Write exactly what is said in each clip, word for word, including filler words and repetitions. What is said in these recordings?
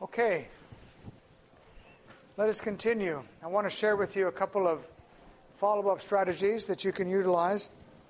Okay, let us continue. I want to share with you a couple of follow-up strategies that you can utilize.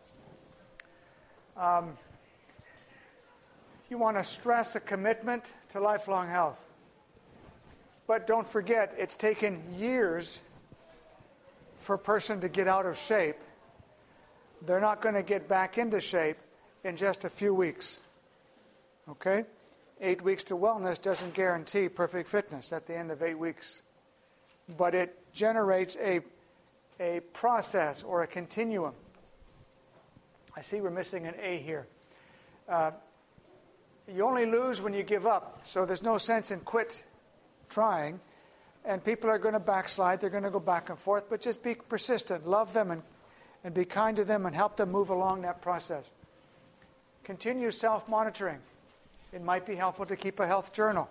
Um, you want to stress a commitment to lifelong health. But don't forget, it's taken years for a person to get out of shape. They're not going to get back into shape in just a few weeks. Okay? Eight weeks to wellness doesn't guarantee perfect fitness at the end of eight weeks. But it generates a, a process or a continuum. I see we're missing an A here. Uh, you only lose when you give up, so there's no sense in quit trying. And people are going to backslide. They're going to go back and forth. But just be persistent. Love them and, and be kind to them and help them move along that process. Continue self-monitoring. It might be helpful to keep a health journal.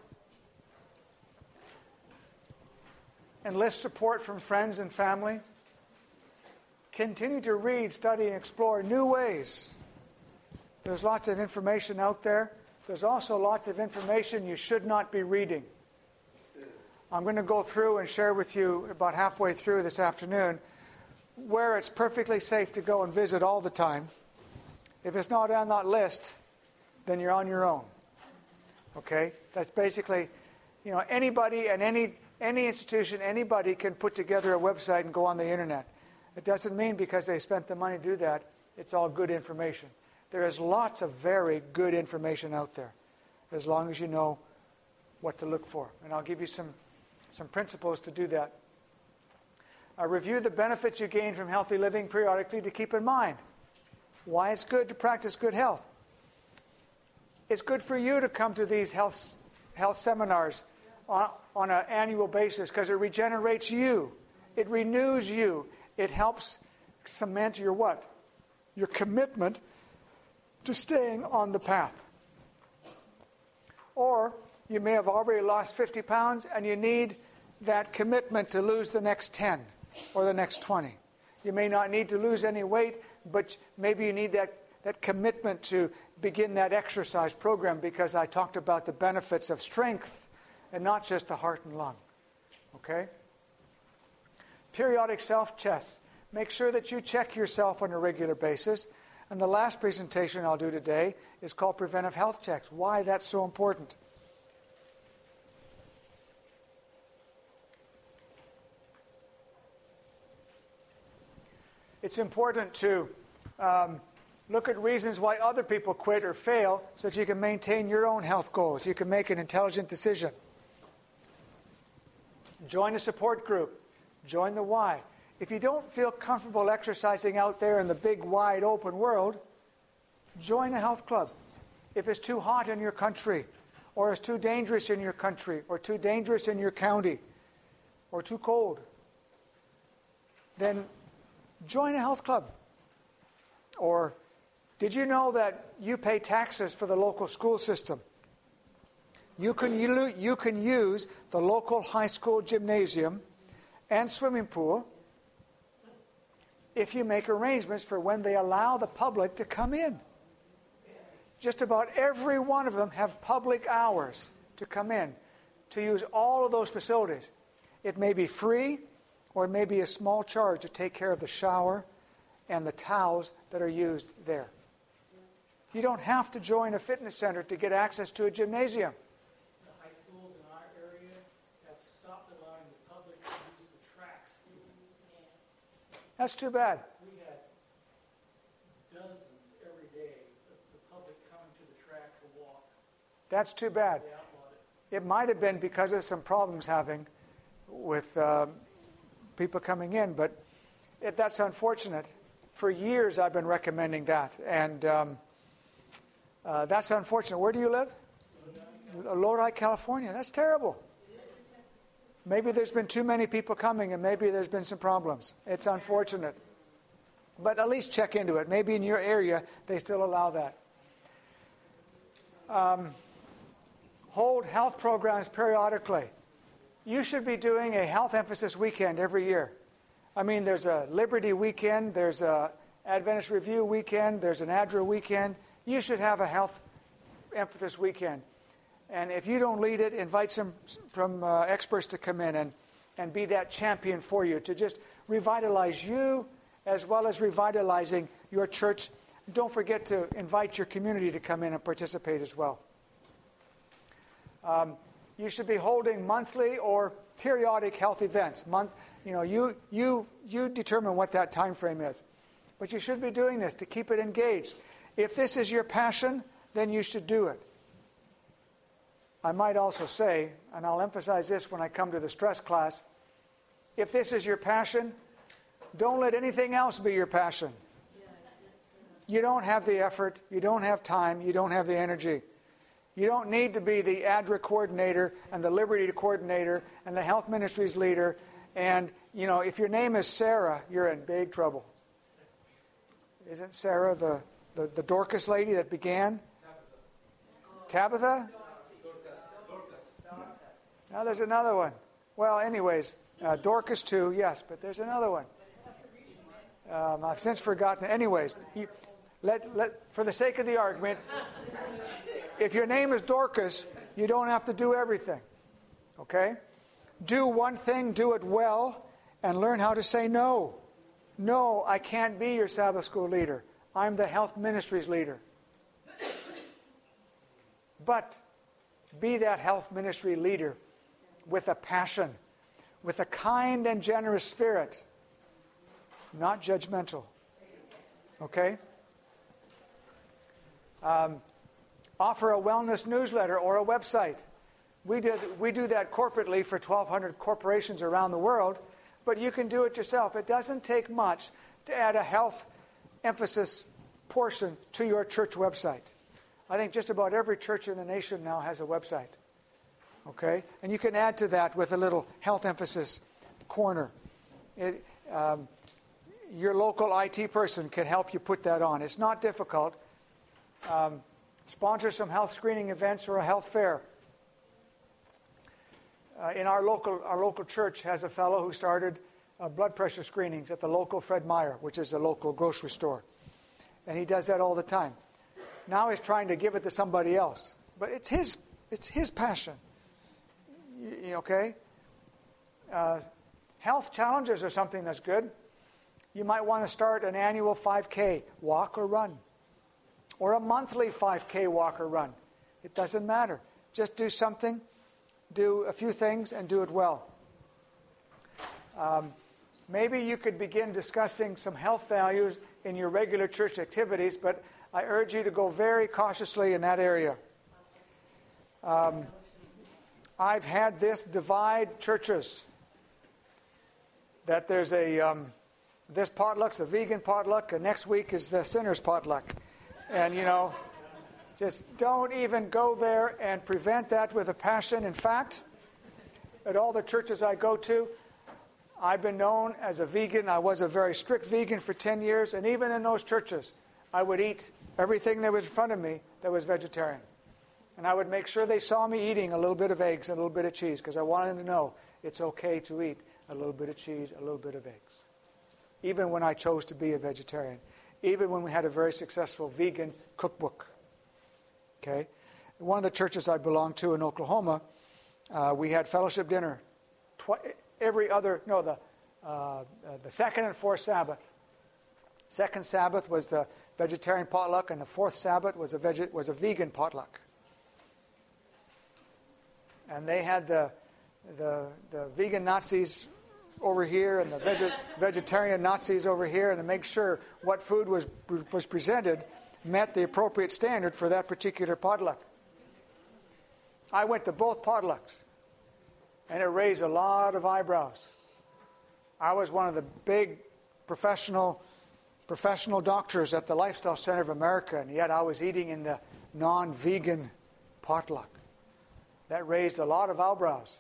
Enlist support from friends and family. Continue to read, study, and explore new ways. There's lots of information out there. There's also lots of information you should not be reading. I'm going to go through and share with you about halfway through this afternoon where it's perfectly safe to go and visit all the time. If it's not on that list, then you're on your own. Okay? That's basically, you know, anybody and any any institution, anybody can put together a website and go on the internet. It doesn't mean because they spent the money to do that, it's all good information. There is lots of very good information out there, as long as you know what to look for. And I'll give you some, some principles to do that. Uh, review the benefits you gain from healthy living periodically to keep in mind why it's good to practice good health. It's good for you to come to these health, health seminars on, on an annual basis because it regenerates you. It renews you. It helps cement your what? Your commitment to staying on the path. Or you may have already lost fifty pounds and you need that commitment to lose the next ten or the next twenty. You may not need to lose any weight, but maybe you need that, that commitment to begin that exercise program because I talked about the benefits of strength and not just the heart and lung. Okay? Periodic self-tests. Make sure that you check yourself on a regular basis. And the last presentation I'll do today is called Preventive Health Checks. Why that's so important. It's important to um, look at reasons why other people quit or fail so that you can maintain your own health goals. You can make an intelligent decision. Join a support group. Join the Y. If you don't feel comfortable exercising out there in the big, wide, open world, join a health club. If it's too hot in your country, or it's too dangerous in your country, or too dangerous in your county, or too cold, then join a health club. Or did you know that you pay taxes for the local school system? You can, you, you can use the local high school gymnasium and swimming pool if you make arrangements for when they allow the public to come in. Just about every one of them have public hours to come in to use all of those facilities. It may be free or it may be a small charge to take care of the shower and the towels that are used there. You don't have to join a fitness center to get access to a gymnasium. The high schools in our area have stopped allowing the public to use the tracks. That's too bad. We had dozens every day of the public coming to the track to walk. That's too bad. They outlawed it. It might have been because of some problems having with uh, people coming in, but it, that's unfortunate. For years I've been recommending that, and um, uh, that's unfortunate. Where do you live? Lodi, California. That's terrible. Maybe there's been too many people coming, and maybe there's been some problems. It's unfortunate. But at least check into it. Maybe in your area they still allow that. Um, hold health programs periodically. You should be doing a health emphasis weekend every year. I mean, there's a Liberty weekend, there's a Adventist Review weekend, there's an A D R A weekend. You should have a health emphasis weekend. And if you don't lead it, invite some from uh, experts to come in and, and be that champion for you, to just revitalize you as well as revitalizing your church. Don't forget to invite your community to come in and participate as well. Um, you should be holding monthly or periodic health events. Month, you know, you you you determine what that time frame is, but you should be doing this to keep it engaged. If this is your passion, then you should do it. I might also say, and I'll emphasize this when I come to the stress class, if this is your passion, don't let anything else be your passion. You don't have the effort, you don't have time, you don't have the energy. You don't need to be the A D R A coordinator and the Liberty coordinator and the health ministries leader. And, you know, if your name is Sarah, you're in big trouble. Isn't Sarah the, the, the Dorcas lady that began? Tabitha? Now there's another one. Well, anyways, uh, Dorcas too, yes, but there's another one. Um, I've since forgotten. Anyways, you, let, let, for the sake of the argument, if your name is Dorcas, you don't have to do everything. Okay? Do one thing, do it well, and learn how to say no. No, I can't be your Sabbath school leader. I'm the health ministries leader. But be that health ministry leader with a passion, with a kind and generous spirit, not judgmental. Okay? Um, offer a wellness newsletter or a website. We did we do that corporately for twelve hundred corporations around the world, but you can do it yourself. It doesn't take much to add a health emphasis portion to your church website. I think just about every church in the nation now has a website. Okay? And you can add to that with a little health emphasis corner. It, um, your local I T person can help you put that on. It's not difficult. Um, sponsor some health screening events or a health fair. Uh, in our local, our local church has a fellow who started uh, blood pressure screenings at the local Fred Meyer, which is a local grocery store. And he does that all the time. Now he's trying to give it to somebody else. But it's his, it's his passion. You, you okay? Uh, health challenges are something that's good. You might want to start an annual five K walk or run. Or a monthly five K walk or run. It doesn't matter. Just do something, do a few things, and do it well. Um, maybe you could begin discussing some health values in your regular church activities, but I urge you to go very cautiously in that area. Um, I've had this divide churches. That there's a, um, this potluck's a vegan potluck, and next week is the sinner's potluck. And, you know, just don't even go there and prevent that with a passion. In fact, at all the churches I go to, I've been known as a vegan. I was a very strict vegan for ten years, and even in those churches, I would eat everything that was in front of me that was vegetarian. And I would make sure they saw me eating a little bit of eggs and a little bit of cheese, because I wanted them to know it's okay to eat a little bit of cheese, a little bit of eggs. Even when I chose to be a vegetarian. Even when we had a very successful vegan cookbook. Okay? One of the churches I belonged to in Oklahoma, uh, we had fellowship dinner twi- every other, no, the, uh, uh, the second and fourth Sabbath. Second Sabbath was the vegetarian potluck, and the fourth Sabbath was a, veg- was a vegan potluck. And they had the, the, the vegan Nazis over here and the veg- vegetarian Nazis over here, and to make sure what food was was presented met the appropriate standard for that particular potluck. I went to both potlucks, and it raised a lot of eyebrows. I was one of the big professional professional doctors at the Lifestyle Center of America, and yet I was eating in the non-vegan potluck. That raised a lot of eyebrows.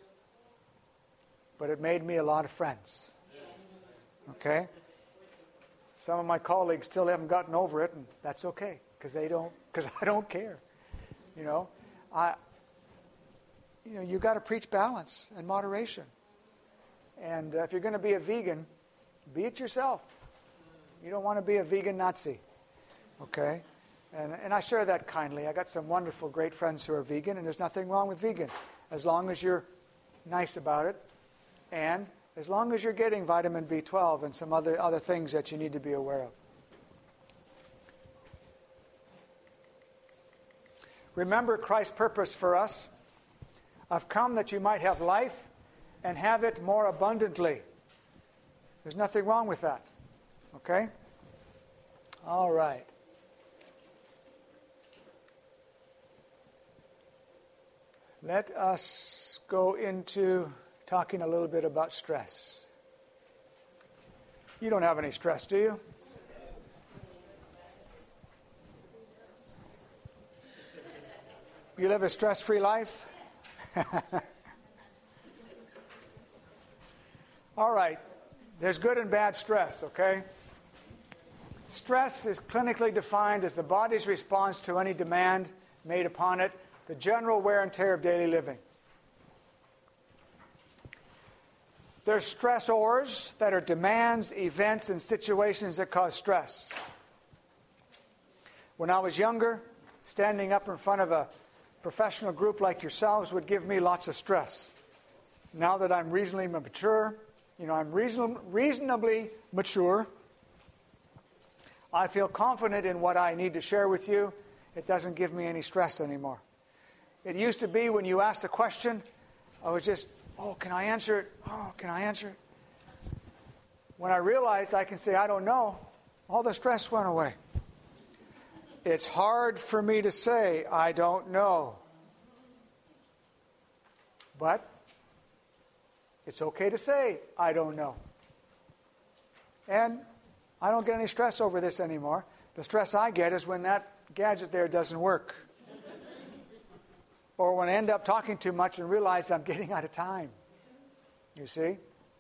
But it made me a lot of friends. Okay? Some of my colleagues still haven't gotten over it, and that's okay, because they don't, because I don't care. You know, I, you know, you got to preach balance and moderation. And uh, if you're going to be a vegan, be it yourself. You don't want to be a vegan Nazi. Okay? And, and I share that kindly. I got some wonderful, great friends who are vegan, and there's nothing wrong with vegan, as long as you're nice about it, and as long as you're getting vitamin B twelve and some other, other things that you need to be aware of. Remember Christ's purpose for us. I've come that you might have life and have it more abundantly. There's nothing wrong with that. Okay? All right. Let us go into talking a little bit about stress. You don't have any stress, do you? You live a stress-free life? All right. There's good and bad stress, okay? Stress is clinically defined as the body's response to any demand made upon it, the general wear and tear of daily living. There's stressors that are demands, events, and situations that cause stress. When I was younger, standing up in front of a professional group like yourselves would give me lots of stress. Now that I'm reasonably mature, you know, I'm reason, reasonably mature, I feel confident in what I need to share with you. It doesn't give me any stress anymore. It used to be when you asked a question, I was just, oh, can I answer it? Oh, can I answer it? When I realized I can say, I don't know, all the stress went away. It's hard for me to say, I don't know. But it's okay to say, I don't know. And I don't get any stress over this anymore. The stress I get is when that gadget there doesn't work. Or when I end up talking too much and realize I'm getting out of time. You see?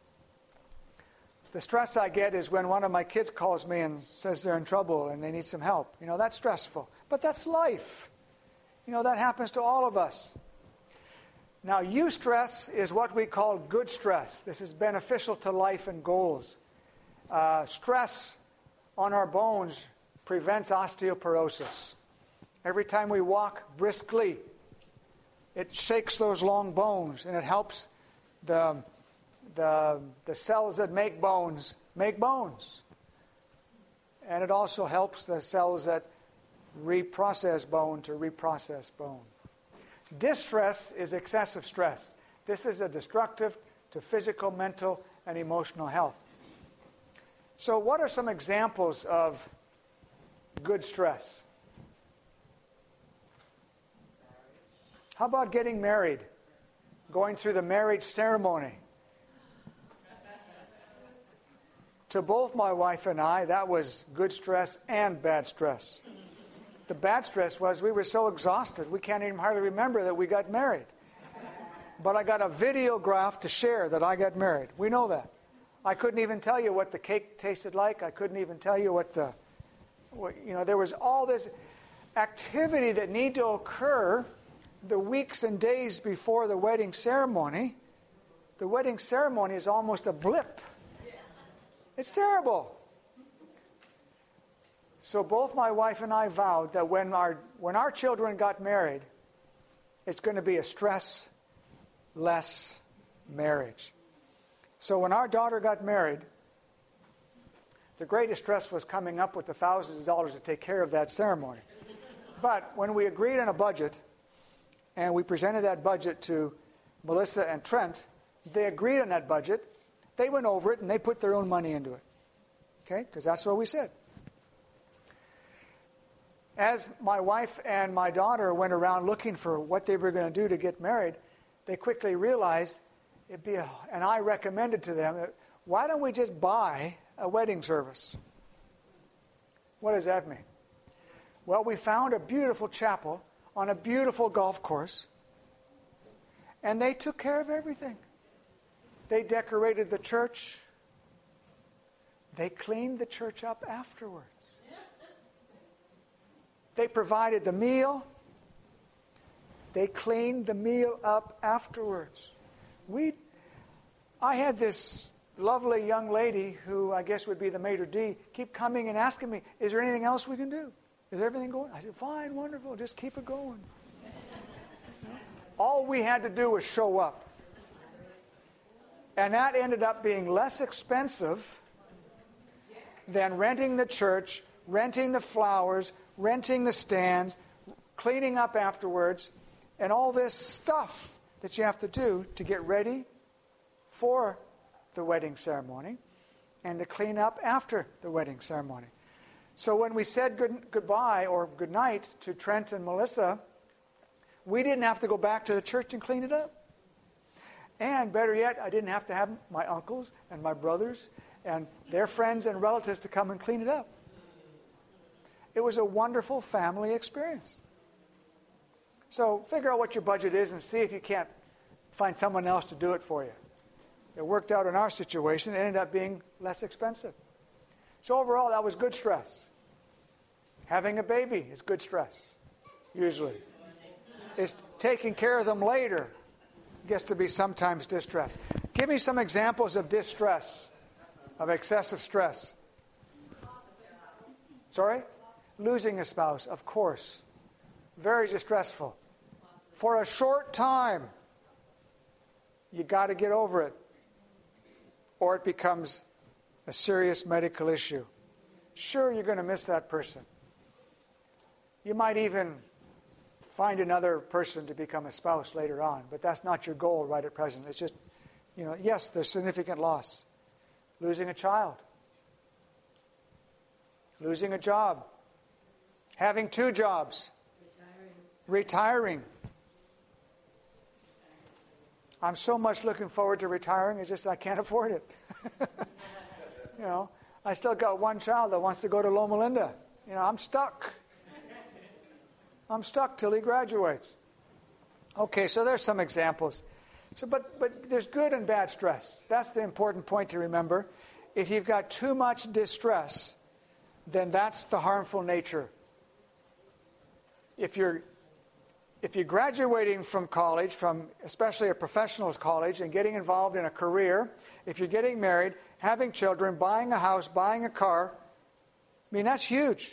The stress I get is when one of my kids calls me and says they're in trouble and they need some help. You know, that's stressful. But that's life. You know, that happens to all of us. Now, eustress is what we call good stress. This is beneficial to life and goals. Uh, stress on our bones prevents osteoporosis. Every time we walk briskly, it shakes those long bones and it helps the, the, the cells that make bones make bones. And it also helps the cells that reprocess bone to reprocess bone. Distress is excessive stress. This is a destructive to physical, mental, and emotional health. So what are some examples of good stress? How about getting married? Going through the marriage ceremony. To both my wife and I, that was good stress and bad stress. The bad stress was we were so exhausted, we can't even hardly remember that we got married. But I got a videograph to share that I got married. We know that. I couldn't even tell you what the cake tasted like. I couldn't even tell you what the, what, you know, there was all this activity that needed to occur the weeks and days before the wedding ceremony. The wedding ceremony is almost a blip. It's terrible. So both my wife and I vowed that when our when our children got married, it's going to be a stress-less marriage. So when our daughter got married, the greatest stress was coming up with the thousands of dollars to take care of that ceremony. But when we agreed on a budget, and we presented that budget to Melissa and Trent, they agreed on that budget. They went over it, and they put their own money into it. Okay? Because that's what we said. As my wife and my daughter went around looking for what they were going to do to get married, they quickly realized it'd be a, and I recommended to them, why don't we just buy a wedding service? What does that mean? Well, we found a beautiful chapel on a beautiful golf course, and they took care of everything. They decorated the church. They cleaned the church up afterwards. They provided the meal. They cleaned the meal up afterwards. We, I had this lovely young lady who I guess would be the maitre d' keep coming and asking me, is there anything else we can do? Is everything going? I said, fine, wonderful, just keep it going. All we had to do was show up. And that ended up being less expensive than renting the church, renting the flowers, renting the stands, cleaning up afterwards, and all this stuff that you have to do to get ready for the wedding ceremony and to clean up after the wedding ceremony. So when we said good, goodbye or good night to Trent and Melissa, we didn't have to go back to the church and clean it up. And better yet, I didn't have to have my uncles and my brothers and their friends and relatives to come and clean it up. It was a wonderful family experience. So figure out what your budget is and see if you can't find someone else to do it for you. It worked out in our situation. It ended up being less expensive. So overall, that was good stress. Having a baby is good stress, usually. It's taking care of them later gets to be sometimes distress. Give me some examples of distress, of excessive stress. Sorry? Losing a spouse, of course. Very distressful. For a short time, you got to get over it, or it becomes a serious medical issue. Sure, you're going to miss that person. You might even find another person to become a spouse later on, but that's not your goal right at present. It's just, you know, yes, there's significant loss. Losing a child. Losing a job. Having two jobs. Retiring. Retiring. I'm so much looking forward to retiring, it's just I can't afford it. You know, I still got one child that wants to go to Loma Linda. You know, I'm stuck. I'm stuck till he graduates. Okay, so there's some examples. So, but but there's good and bad stress. That's the important point to remember. If you've got too much distress, then that's the harmful nature. If you're if you're graduating from college, from especially a professional's college, and getting involved in a career, if you're getting married, having children, buying a house, buying a car, I mean, that's huge.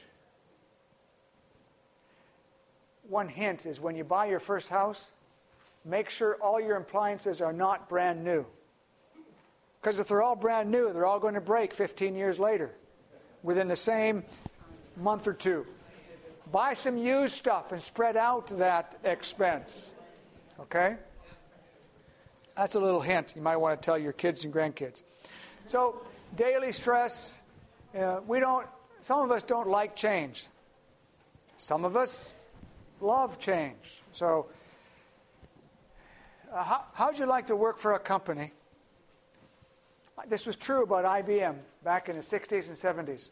One hint is when you buy your first house, make sure all your appliances are not brand new. Because if they're all brand new, they're all going to break fifteen years later, within the same month or two. Buy some used stuff and spread out that expense. Okay? That's a little hint you might want to tell your kids and grandkids. So, daily stress, uh, we don't, some of us don't like change. Some of us love change. So, uh, how, how'd you like to work for a company? This was true about I B M back in the sixties and seventies.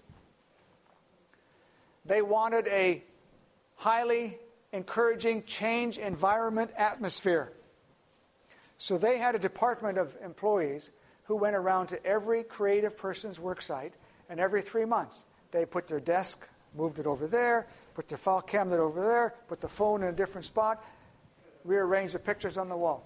They wanted a highly encouraging change environment atmosphere. So they had a department of employees who went around to every creative person's work site, and every three months they put their desk, moved it over there, put their file cabinet over there, put the phone in a different spot, rearranged the pictures on the wall.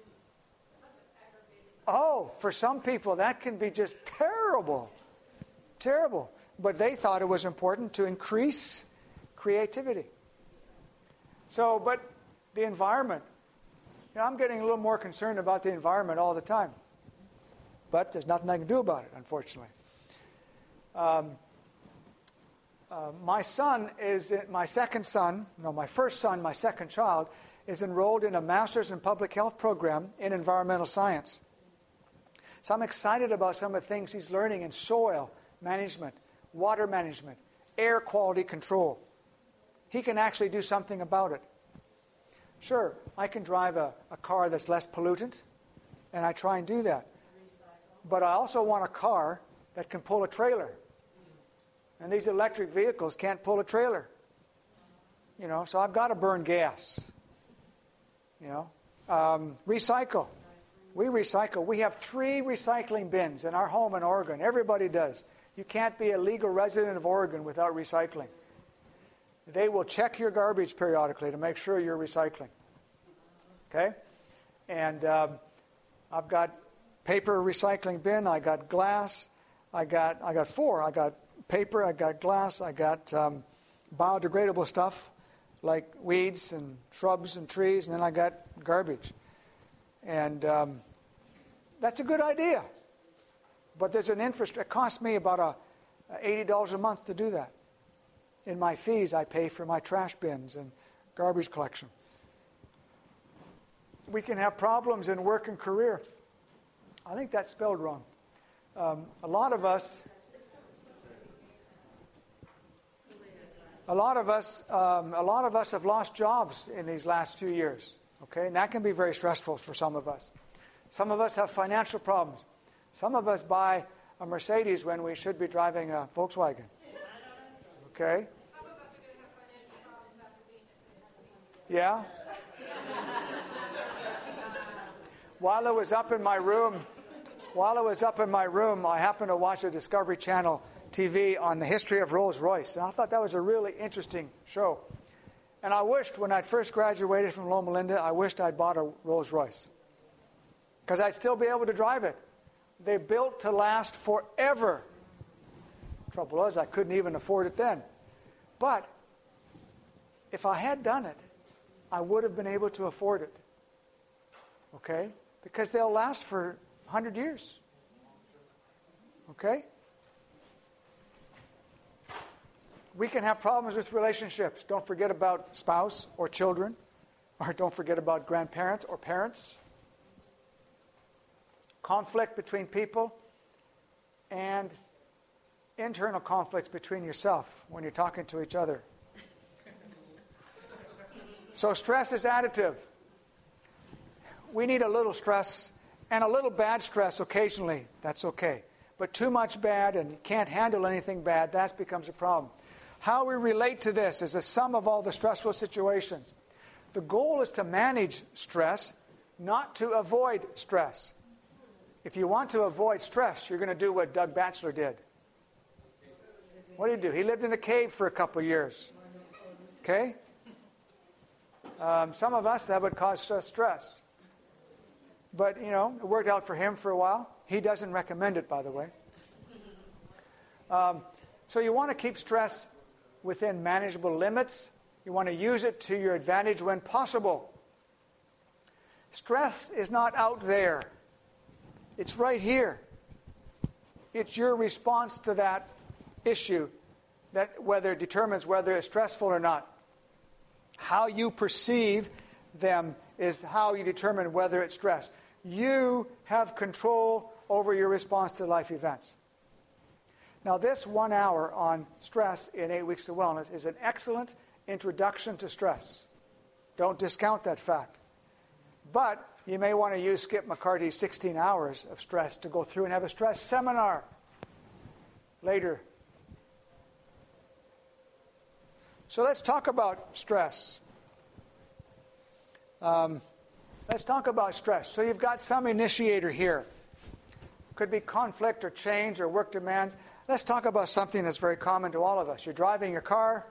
Oh, for some people that can be just terrible. Terrible. But they thought it was important to increase creativity. So, but the environment. You know, I'm getting a little more concerned about the environment all the time. But there's nothing I can do about it, unfortunately. Um, uh, my son is, my second son, no, my first son, my second child, is enrolled in a master's in public health program in environmental science. So I'm excited about some of the things he's learning in soil management, water management, air quality control. He can actually do something about it. Sure, I can drive a, a car that's less pollutant, and I try and do that. But I also want a car that can pull a trailer. And these electric vehicles can't pull a trailer. You know, so I've got to burn gas. You know, um, recycle. We recycle. We have three recycling bins in our home in Oregon. Everybody does. You can't be a legal resident of Oregon without recycling. They will check your garbage periodically to make sure you're recycling. Okay? And um, I've got paper recycling bin. I got glass. I got I got four. I got paper. I got glass. I got um, biodegradable stuff like weeds and shrubs and trees, and then I got garbage. And um, that's a good idea. But there's an infrastructure. It costs me about a, eighty dollars a month to do that. In my fees, I pay for my trash bins and garbage collection. We can have problems in work and career. I think that's spelled wrong. Um, a lot of us, a lot of us, um, a lot of us have lost jobs in these last few years. Okay, and that can be very stressful for some of us. Some of us have financial problems. Some of us buy a Mercedes when we should be driving a Volkswagen. Okay? Some of us are going to have financial problems after being at Yeah? While I was up in my room, while I was up in my room, I happened to watch a Discovery Channel T V on the history of Rolls-Royce, and I thought that was a really interesting show. And I wished, when I'd first graduated from Loma Linda, I wished I'd bought a Rolls-Royce, because I'd still be able to drive it. They built to last forever. Trouble was, I couldn't even afford it then. But if I had done it, I would have been able to afford it. Okay? Because they'll last for one hundred years. Okay? We can have problems with relationships. Don't forget about spouse or children, or don't forget about grandparents or parents. Conflict between people, and internal conflicts between yourself when you're talking to each other. So stress is additive. We need a little stress and a little bad stress occasionally. That's okay. But too much bad and you can't handle anything bad, that becomes a problem. How we relate to this is a sum of all the stressful situations. The goal is to manage stress, not to avoid stress. If you want to avoid stress, you're going to do what Doug Batchelor did. What did he do? He lived in a cave for a couple of years. Okay? Um, some of us, that would cause us stress. But, you know, it worked out for him for a while. He doesn't recommend it, by the way. Um, so you want to keep stress within manageable limits. You want to use it to your advantage when possible. Stress is not out there. It's right here. It's your response to that issue that whether it determines whether it's stressful or not. How you perceive them is how you determine whether it's stress. You have control over your response to life events. Now, this one hour on stress in Eight Weeks to Wellness is an excellent introduction to stress. Don't discount that fact. But you may want to use Skip McCarty's sixteen hours of stress to go through and have a stress seminar later. So let's talk about stress. Um, let's talk about stress. So you've got some initiator here. Could be conflict or change or work demands. Let's talk about something that's very common to all of us. You're driving your car,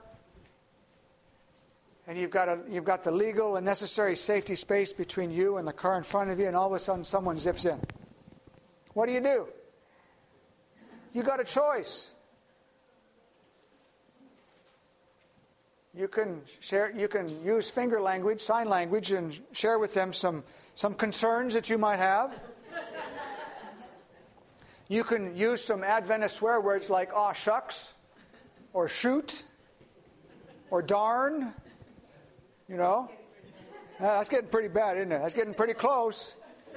and you've got, a, you've got the legal and necessary safety space between you and the car in front of you, and all of a sudden someone zips in. What do you do? You got a choice. You can share. You can use finger language, sign language, and share with them some, some concerns that you might have. You can use some Adventist swear words like "aw shucks," or "shoot," or "darn." You know, now, that's getting pretty bad, isn't it? That's getting pretty close.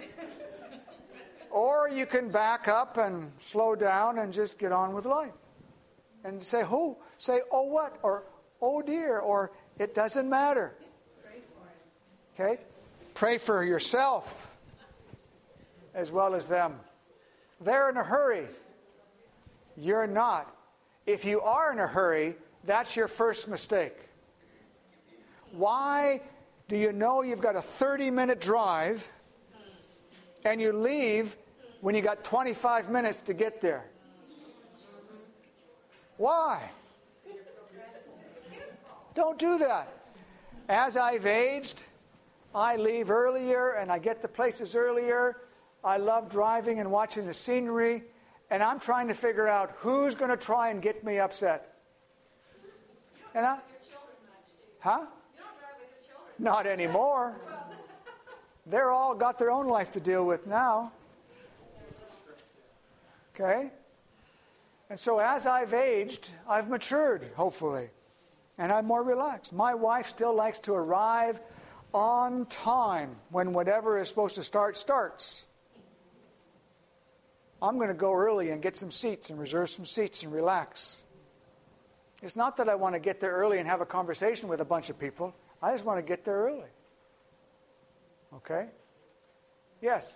Or you can back up and slow down and just get on with life, and say "who," say "oh what," or "oh dear," or "it doesn't matter." Okay, pray for yourself as well as them. They're in a hurry. You're not. If you are in a hurry, that's your first mistake. Why do you know you've got a thirty-minute drive and you leave when you got twenty-five minutes to get there? Why? Don't do that. As I've aged, I leave earlier and I get to places earlier. I love driving and watching the scenery, and I'm trying to figure out who's going to try and get me upset. And I, With your children much, do you? huh? You don't drive with your children. Not anymore. They're all got their own life to deal with now. Okay? And so as I've aged, I've matured, hopefully. And I'm more relaxed. My wife still likes to arrive on time when whatever is supposed to start starts. I'm going to go early and get some seats and reserve some seats and relax. It's not that I want to get there early and have a conversation with a bunch of people. I just want to get there early. Okay? Yes?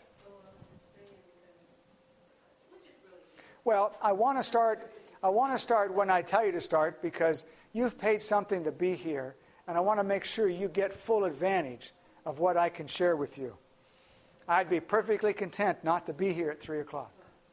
Well, I want to start I want to start when I tell you to start, because you've paid something to be here, and I want to make sure you get full advantage of what I can share with you. I'd be perfectly content not to be here at three o'clock.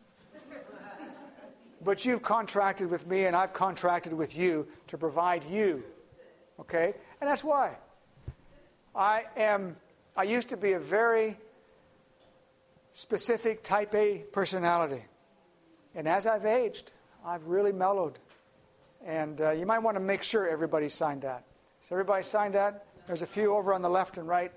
But you've contracted with me, and I've contracted with you to provide you. Okay? And that's why. I am, I used to be a very specific type A personality. And as I've aged, I've really mellowed. And uh, you might want to make sure everybody signed that. So everybody signed that? There's a few over on the left and right.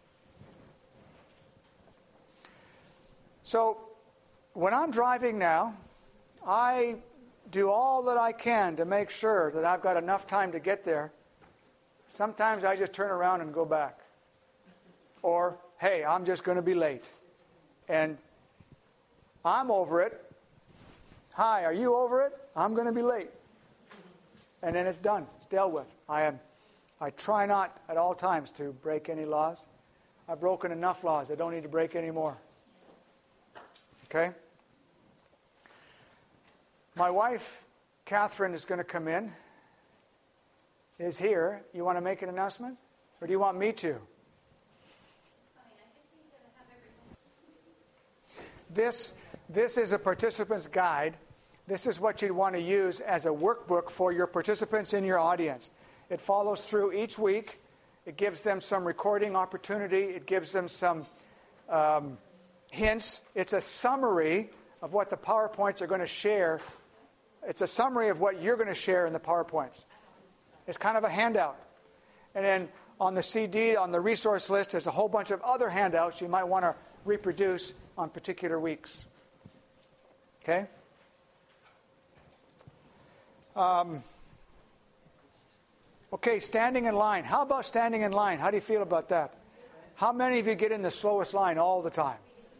So when I'm driving now, I do all that I can to make sure that I've got enough time to get there. Sometimes I just turn around and go back. Or, hey, I'm just going to be late. And I'm over it. Hi, are you over it? I'm going to be late. And then it's done. It's dealt with. I am. I try not at all times to break any laws. I've broken enough laws. I don't need to break any more. Okay? My wife, Catherine, is going to come in. Is here. You want to make an announcement? Or do you want me to? This, this is a participant's guide. This is what you'd want to use as a workbook for your participants in your audience. It follows through each week. It gives them some recording opportunity. It gives them some um, hints. It's a summary of what the PowerPoints are going to share. It's a summary of what you're going to share in the PowerPoints. It's kind of a handout. And then on the C D, on the resource list, there's a whole bunch of other handouts you might want to reproduce on particular weeks. Okay? Um, okay, standing in line. How about standing in line? How do you feel about that? How many of you get in the slowest line all the time?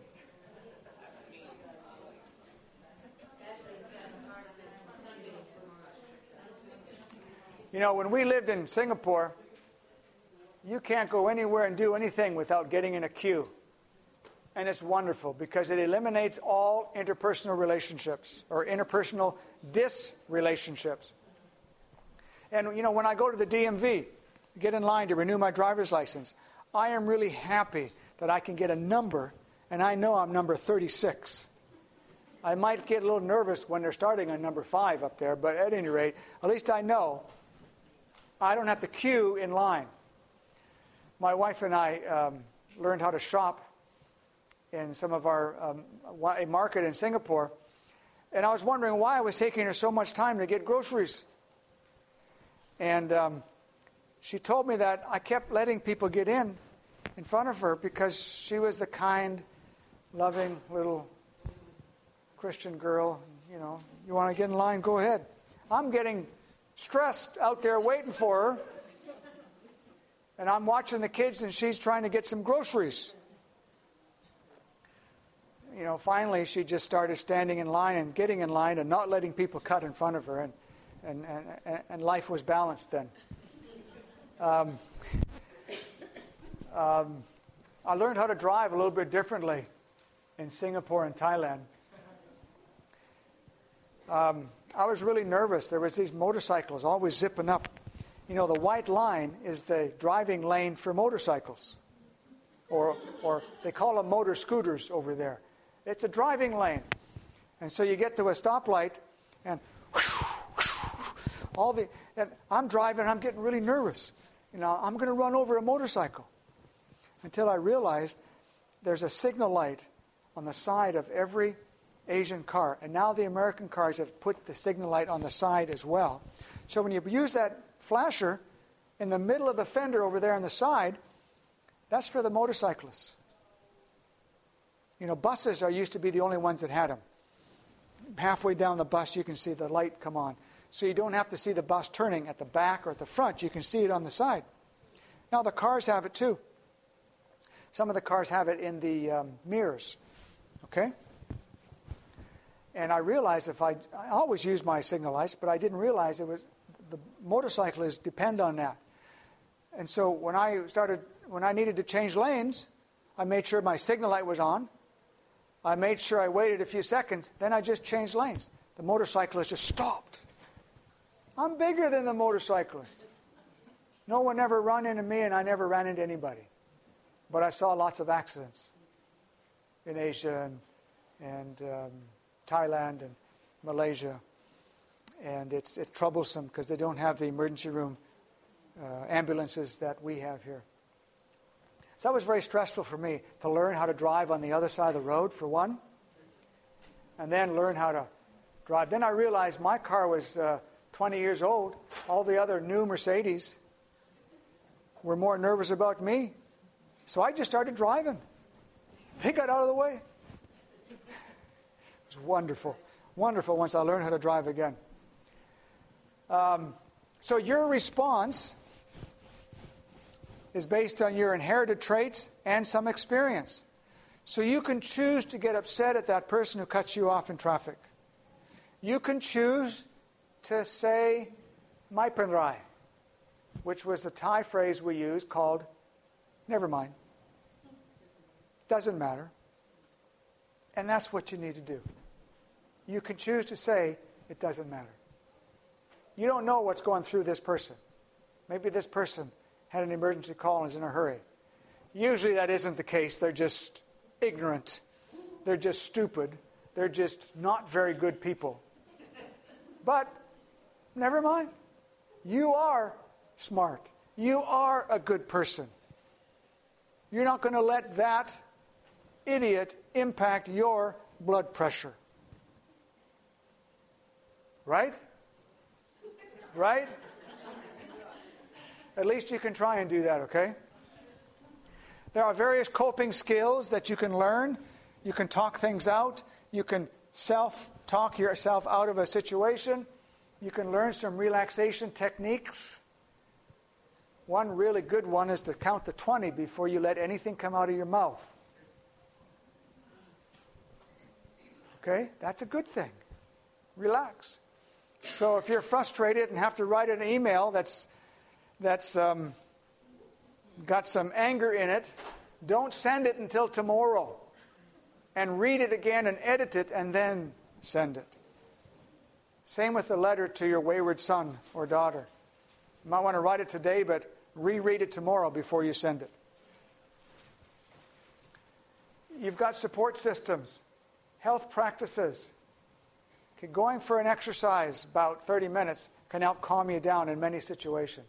You know, when we lived in Singapore, you can't go anywhere and do anything without getting in a queue. And it's wonderful because it eliminates all interpersonal relationships or interpersonal disrelationships. And, you know, when I go to the D M V, get in line to renew my driver's license, I am really happy that I can get a number, and I know I'm number thirty-six. I might get a little nervous when they're starting on number five up there, but at any rate, at least I know I don't have to queue in line. My wife and I um, learned how to shop in some of our um, a market in Singapore, and I was wondering why it was taking her so much time to get groceries. And um, she told me that I kept letting people get in in front of her because she was the kind, loving little Christian girl. You know, you want to get in line, go ahead. I'm getting stressed out there waiting for her, and I'm watching the kids, and she's trying to get some groceries. You know, finally she just started standing in line and getting in line and not letting people cut in front of her, and and and, and life was balanced then. Um, um, I learned how to drive a little bit differently in Singapore and Thailand. Um, I was really nervous. There was these motorcycles always zipping up. You know, the white line is the driving lane for motorcycles, or or they call them motor scooters over there. It's a driving lane. And so you get to a stoplight, and all the and I'm driving, and I'm getting really nervous. You know, I'm going to run over a motorcycle. Until I realized there's a signal light on the side of every Asian car. And now the American cars have put the signal light on the side as well. So when you use that flasher in the middle of the fender over there on the side, that's for the motorcyclists. You know, buses are used to be the only ones that had them. Halfway down the bus, you can see the light come on. So you don't have to see the bus turning at the back or at the front. You can see it on the side. Now, the cars have it too. Some of the cars have it in the um, mirrors. Okay? And I realized if I, I always use my signal lights, but I didn't realize it was, the motorcyclists depend on that. And so when I started, when I needed to change lanes, I made sure my signal light was on. I made sure I waited a few seconds. Then I just changed lanes. The motorcyclist just stopped. I'm bigger than the motorcyclist. No one ever ran into me, and I never ran into anybody. But I saw lots of accidents in Asia and, and um, Thailand and Malaysia. And it's, it's troublesome because they don't have the emergency room uh, ambulances that we have here. So that was very stressful for me, to learn how to drive on the other side of the road, for one, and then learn how to drive. Then I realized my car was uh, twenty years old. All the other new Mercedes were more nervous about me. So I just started driving. They got out of the way. It was wonderful. Wonderful once I learned how to drive again. Um, so your response is based on your inherited traits and some experience. So you can choose to get upset at that person who cuts you off in traffic. You can choose to say, "Mai penrai," which was the Thai phrase we used called, "Never mind. Doesn't matter." And that's what you need to do. You can choose to say, "It doesn't matter." You don't know what's going through this person. Maybe this person had an emergency call and is in a hurry. Usually that isn't the case. They're just ignorant. They're just stupid. They're just not very good people. But never mind. You are smart. You are a good person. You're not going to let that idiot impact your blood pressure. Right? Right? At least you can try and do that, okay? There are various coping skills that you can learn. You can talk things out. You can self-talk yourself out of a situation. You can learn some relaxation techniques. One really good one is to count to twenty before you let anything come out of your mouth. Okay? That's a good thing. Relax. So if you're frustrated and have to write an email that's that's um, got some anger in it, don't send it until tomorrow. And read it again and edit it and then send it. Same with the letter to your wayward son or daughter. You might want to write it today, but reread it tomorrow before you send it. You've got support systems, health practices. Okay, going for an exercise about thirty minutes can help calm you down in many situations.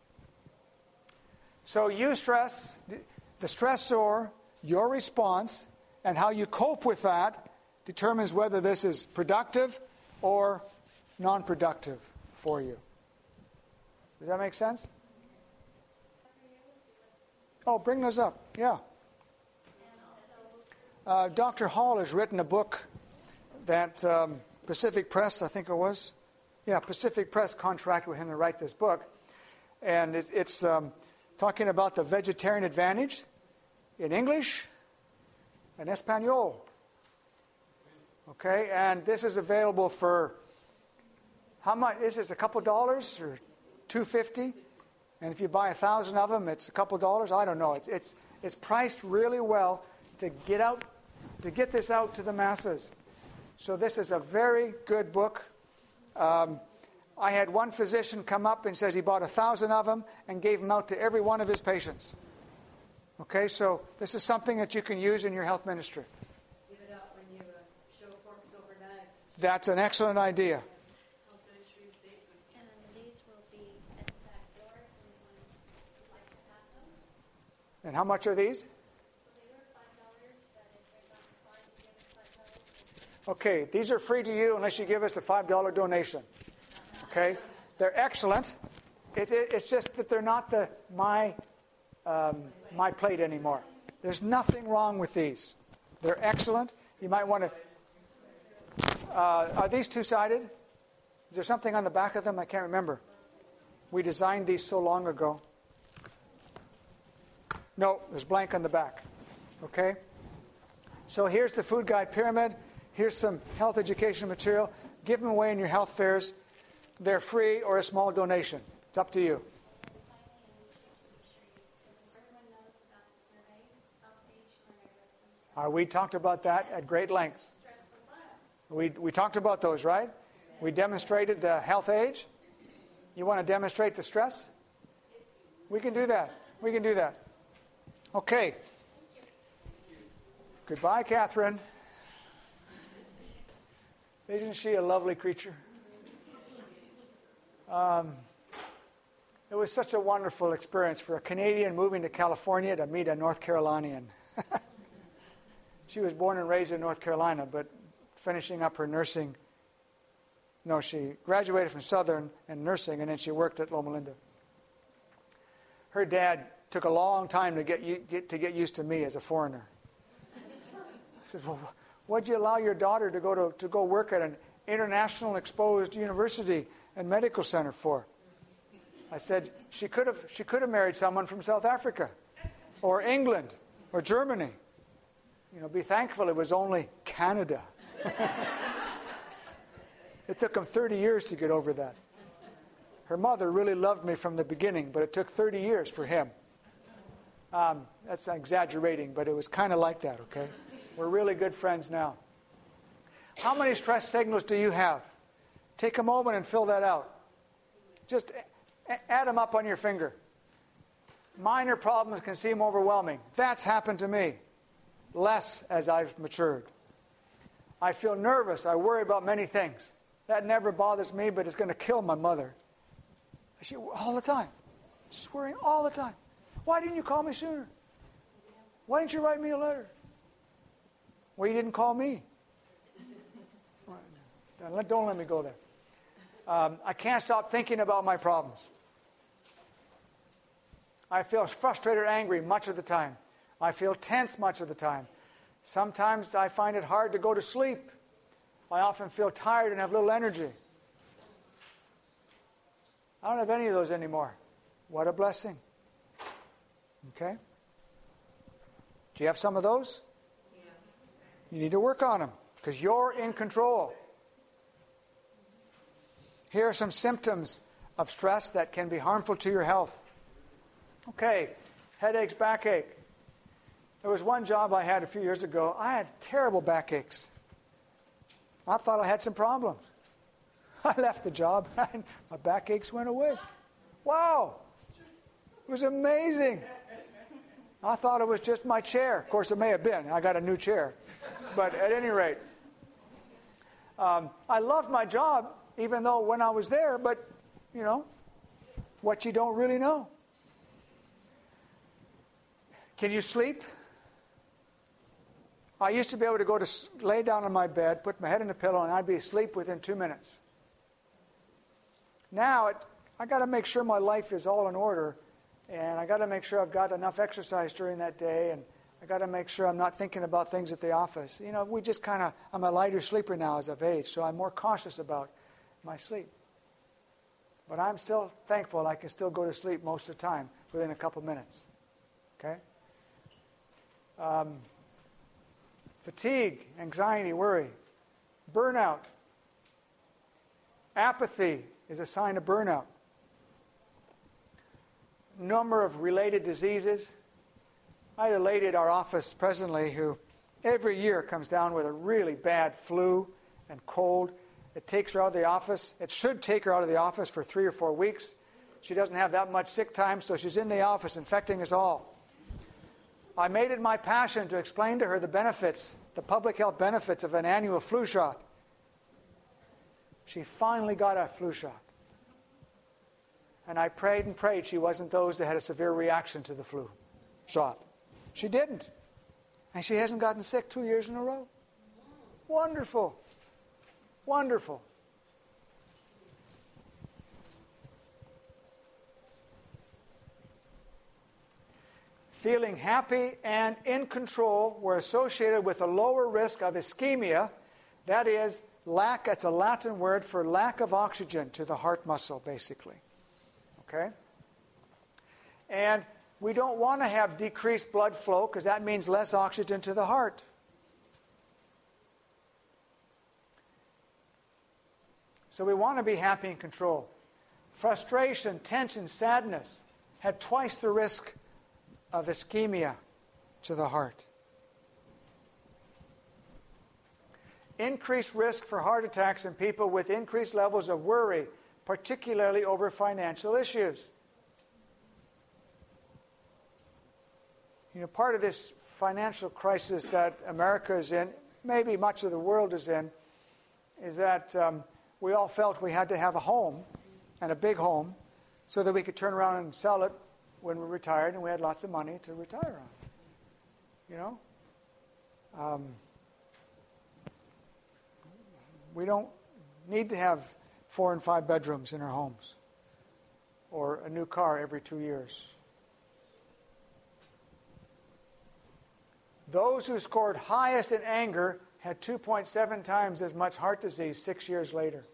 So eustress, the stressor, your response, and how you cope with that determines whether this is productive or non-productive for you. Does that make sense? Oh, bring those up. Yeah. Uh, Doctor Hall has written a book that um, Pacific Press, I think it was. Yeah, Pacific Press contracted with him to write this book. And it, it's um, talking about the vegetarian advantage in English and Espanol. Okay, and this is available for, how much? Is this a couple dollars or two fifty? And if you buy a thousand of them, it's a couple dollars. I don't know. It's it's it's priced really well to get out, to get this out to the masses. So this is a very good book. Um, I had one physician come up and says he bought a thousand of them and gave them out to every one of his patients. Okay, so this is something that you can use in your health ministry. Give it out when you uh, show forks over knives. That's an excellent idea. And these will be at the back door if anyone would like to have them. And how much are these? So they were five dollars, but if they're on the card, you give us five dollars. Okay, these are free to you unless you give us a five dollar donation. Okay, they're excellent. It, it, it's just that they're not the my um, my plate anymore. There's nothing wrong with these. They're excellent. You might want to. Uh, are these two-sided? Is there something on the back of them? I can't remember. We designed these so long ago. No, there's blank on the back. Okay? So here's the food guide pyramid. Here's some health education material. Give them away in your health fairs. They're free or a small donation. It's up to you. Uh, we talked about that at great length. We, we talked about those, right? We demonstrated the health age. You want to demonstrate the stress? We can do that. We can do that. Okay. Goodbye, Catherine. Isn't she a lovely creature? Um, it was such a wonderful experience for a Canadian moving to California to meet a North Carolinian. She was born and raised in North Carolina, but finishing up her nursing. No, she graduated from Southern in nursing, and then she worked at Loma Linda. Her dad took a long time to get, get to get used to me as a foreigner. I said, "Well, what'd you allow your daughter to go to, to go work at an international exposed university and medical center for?" I said, she could have she could have married someone from South Africa or England or Germany. You know, be thankful it was only Canada. It took them thirty years to get over that. Her mother really loved me from the beginning, but it took thirty years for him. Um, that's exaggerating, but it was kind of like that, okay? We're really good friends now. How many stress signals do you have? Take a moment and fill that out. Just a- add them up on your finger. Minor problems can seem overwhelming. That's happened to me. Less as I've matured. I feel nervous. I worry about many things. That never bothers me, but it's going to kill my mother. She, all the time. She's worrying all the time. Why didn't you call me sooner? Why didn't you write me a letter? Well, you didn't call me. Don't let me go there. Um, I can't stop thinking about my problems. I feel frustrated or angry much of the time. I feel tense much of the time. Sometimes I find it hard to go to sleep. I often feel tired and have little energy. I don't have any of those anymore. What a blessing. Okay? Do you have some of those? Yeah. You need to work on them because you're in control. Here are some symptoms of stress that can be harmful to your health. Okay, headaches, backache. There was one job I had a few years ago. I had terrible backaches. I thought I had some problems. I left the job. My backaches went away. Wow. It was amazing. I thought it was just my chair. Of course, it may have been. I got a new chair. But at any rate, um, I loved my job, even though when I was there, but, you know, what you don't really know. Can you sleep? I used to be able to go to lay down on my bed, put my head in the pillow, and I'd be asleep within two minutes. Now, it, I got to make sure my life is all in order, and I got to make sure I've got enough exercise during that day, and I got to make sure I'm not thinking about things at the office. You know, we just kind of, I'm a lighter sleeper now as I've aged, so I'm more cautious about my sleep. But I'm still thankful I can still go to sleep most of the time within a couple minutes. Okay? Um, fatigue, anxiety, worry, burnout. Apathy is a sign of burnout. Number of related diseases. I had a lady at our office presently who every year comes down with a really bad flu and cold. It takes her out of the office. It should take her out of the office for three or four weeks. She doesn't have that much sick time, so she's in the office infecting us all. I made it my passion to explain to her the benefits, the public health benefits of an annual flu shot. She finally got a flu shot. And I prayed and prayed she wasn't those that had a severe reaction to the flu shot. She didn't. And she hasn't gotten sick two years in a row. Wonderful. Wonderful. feeling happy and in control were associated with a lower risk of ischemia. That is, lack, it's a Latin word for lack of oxygen to the heart muscle, basically. Okay? And we don't want to have decreased blood flow because that means less oxygen to the heart. So we want to be happy and control. Frustration, tension, sadness had twice the risk of ischemia to the heart. Increased risk for heart attacks in people with increased levels of worry, particularly over financial issues. You know, part of this financial crisis that America is in, maybe much of the world is in, is that um, we all felt we had to have a home, and a big home, so that we could turn around and sell it when we retired, and we had lots of money to retire on. You know? Um, we don't need to have four and five bedrooms in our homes, or a new car every two years. Those who scored highest in anger had two point seven times as much heart disease six years later.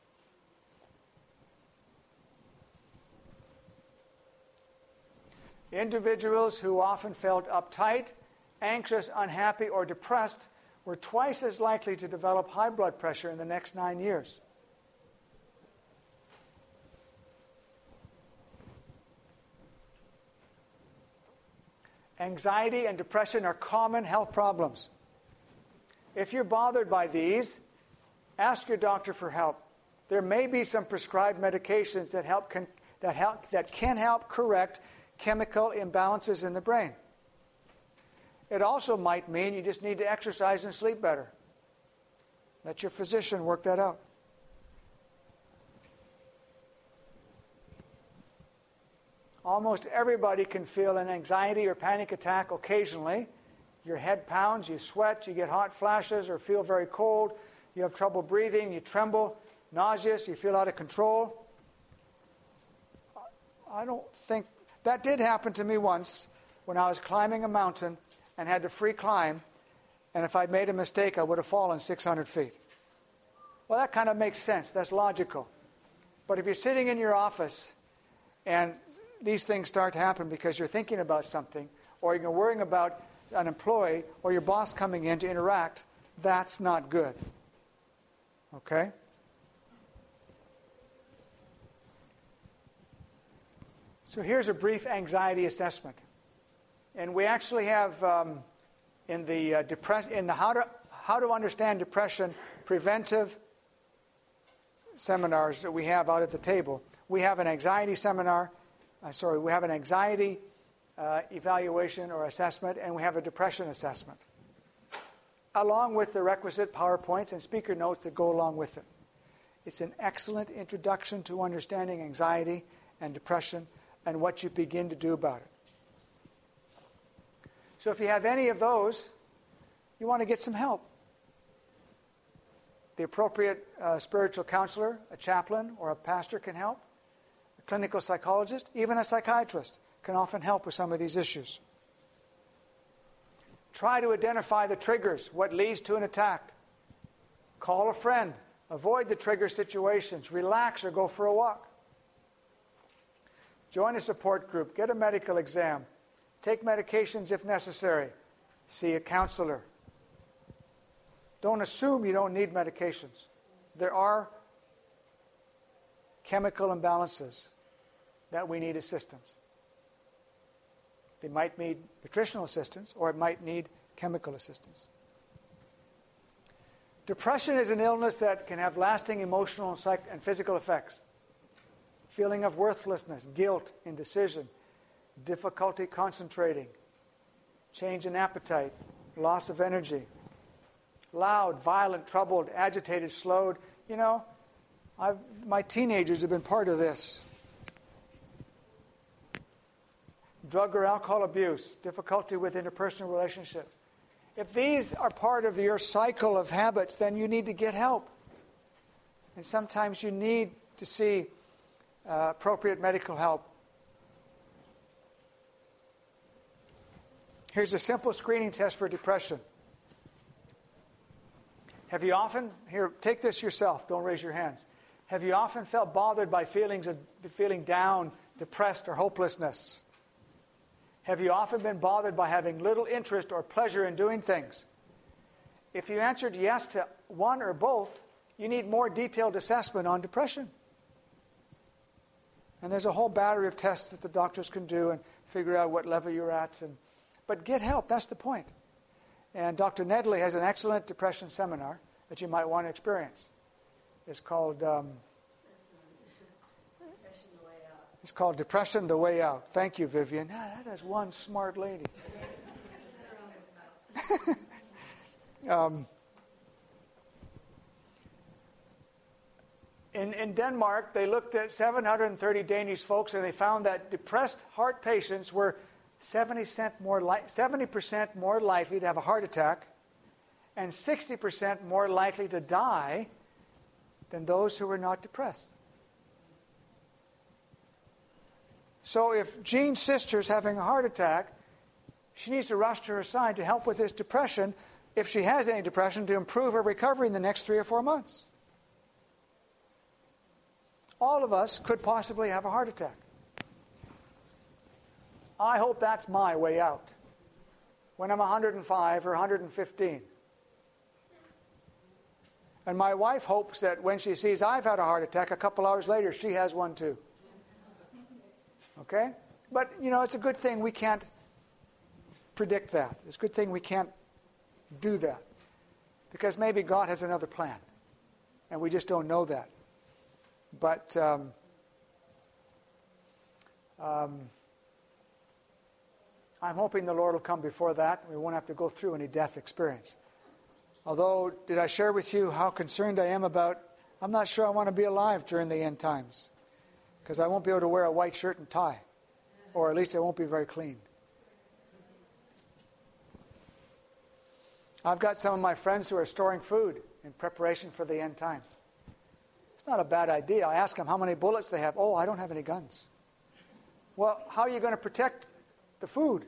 Individuals who often felt uptight, anxious, unhappy, or depressed were twice as likely to develop high blood pressure in the next nine years. Anxiety and depression are common health problems. If you're bothered by these, ask your doctor for help. There may be some prescribed medications that help can, that help that can help correct chemical imbalances in the brain. It also might mean you just need to exercise and sleep better. Let your physician work that out. Almost everybody can feel an anxiety or panic attack occasionally. Your head pounds, you sweat, you get hot flashes or feel very cold, you have trouble breathing, you tremble, nauseous, you feel out of control. I don't think... That did happen to me once when I was climbing a mountain and had to free climb, and if I'd made a mistake, I would have fallen six hundred feet. Well, that kind of makes sense. That's logical. But if you're sitting in your office and these things start to happen because you're thinking about something, or you're worrying about an employee or your boss coming in to interact, that's not good. Okay? So here's a brief anxiety assessment. And we actually have um, in the uh, depress- in the how to how to understand depression preventive seminars that we have out at the table. We have an anxiety seminar. Uh, sorry, we have an anxiety uh, evaluation or assessment, and we have a depression assessment, along with the requisite PowerPoints and speaker notes that go along with it. It's an excellent introduction to understanding anxiety and depression and what you begin to do about it. So if you have any of those, you want to get some help. The appropriate uh, spiritual counselor, a chaplain, or a pastor can help. A clinical psychologist, even a psychiatrist, can often help with some of these issues. Try to identify the triggers, what leads to an attack. Call a friend. Avoid the trigger situations. Relax or go for a walk. Join a support group. Get a medical exam. Take medications if necessary. See a counselor. Don't assume you don't need medications. There are chemical imbalances that we need assistance. They might need nutritional assistance, or it might need chemical assistance. Depression is an illness that can have lasting emotional and, psych- and physical effects. Feeling of worthlessness, guilt, indecision, difficulty concentrating, change in appetite, loss of energy, loud, violent, troubled, agitated, slowed. You know, I've, my teenagers have been part of this. Drug or alcohol abuse, difficulty with interpersonal relationships. If these are part of your cycle of habits, then you need to get help. And sometimes you need to see uh, appropriate medical help. Here's a simple screening test for depression. Have you often, here, take this yourself, don't raise your hands. Have you often felt bothered by feelings of feeling down, depressed, or hopelessness? Have you often been bothered by having little interest or pleasure in doing things? If you answered yes to one or both, you need more detailed assessment on depression. And there's a whole battery of tests that the doctors can do and figure out what level you're at. And, but get help, that's the point. And Doctor Nedley has an excellent depression seminar that you might want to experience. It's called um, Depression the Way Out. It's called Depression the Way Out. Thank you, Vivian. Ah, that is one smart lady. um, in, in Denmark, they looked at seven hundred thirty Danish folks, and they found that depressed heart patients were seventy percent more, li- seventy percent more likely to have a heart attack and sixty percent more likely to die than those who were not depressed. So if Jean's sister's having a heart attack, she needs to rush to her side to help with this depression, if she has any depression, to improve her recovery in the next three or four months. All of us could possibly have a heart attack. I hope that's my way out when I'm one hundred five or one hundred fifteen. And my wife hopes that when she sees I've had a heart attack, a couple hours later, she has one too. Okay? But, you know, it's a good thing we can't predict that. It's a good thing we can't do that. Because maybe God has another plan. And we just don't know that. But um, um, I'm hoping the Lord will come before that. We won't have to go through any death experience. Although, did I share with you how concerned I am about, I'm not sure I want to be alive during the end times. Because I won't be able to wear a white shirt and tie. Or at least I won't be very clean. I've got some of my friends who are storing food in preparation for the end times. It's not a bad idea. I ask them how many bullets they have. Oh, I don't have any guns. Well, how are you going to protect the food?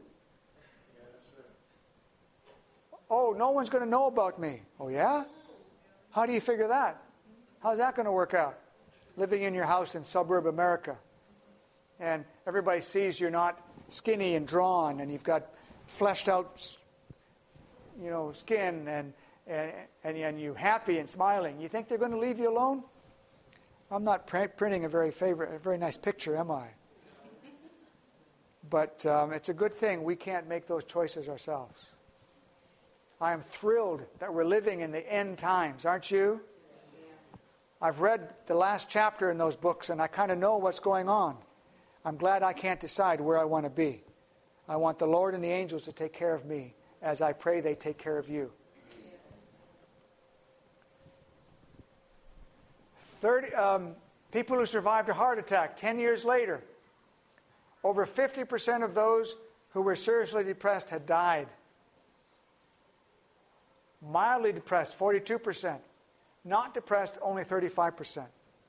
Oh, no one's going to know about me. Oh, yeah? How do you figure that? How's that going to work out? Living in your house in suburb America. And everybody sees you're not skinny and drawn, and you've got fleshed out, you know, skin, and, and, and, and you're happy and smiling. You think they're going to leave you alone? I'm not pr- printing a very favorite, a very nice picture, am I? But um, it's a good thing we can't make those choices ourselves. I am thrilled that we're living in the end times, aren't you? I've read the last chapter in those books, and I kind of know what's going on. I'm glad I can't decide where I want to be. I want the Lord and the angels to take care of me as I pray they take care of you. thirty um, people who survived a heart attack ten years later, over fifty percent of those who were seriously depressed had died. Mildly depressed, forty-two percent. Not depressed, only thirty-five percent.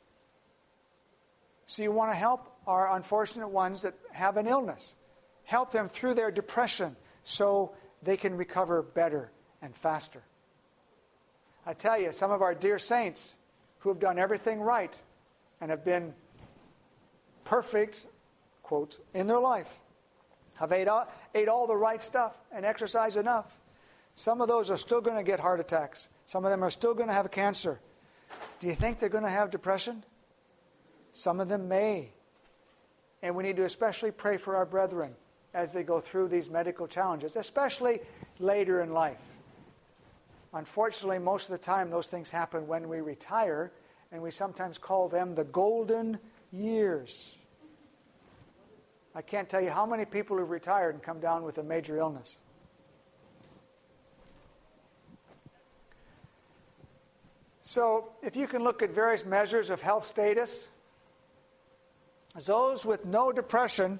So you want to help our unfortunate ones that have an illness. Help them through their depression so they can recover better and faster. I tell you, some of our dear saints who have done everything right and have been perfect, quote, in their life, have ate all, ate all the right stuff and exercised enough. Some of those are still going to get heart attacks. Some of them are still going to have cancer. Do you think they're going to have depression? Some of them may. And we need to especially pray for our brethren as they go through these medical challenges, especially later in life. Unfortunately, most of the time those things happen when we retire, and we sometimes call them the golden years. I can't tell you how many people who've retired and come down with a major illness. So, if you can look at various measures of health status, those with no depression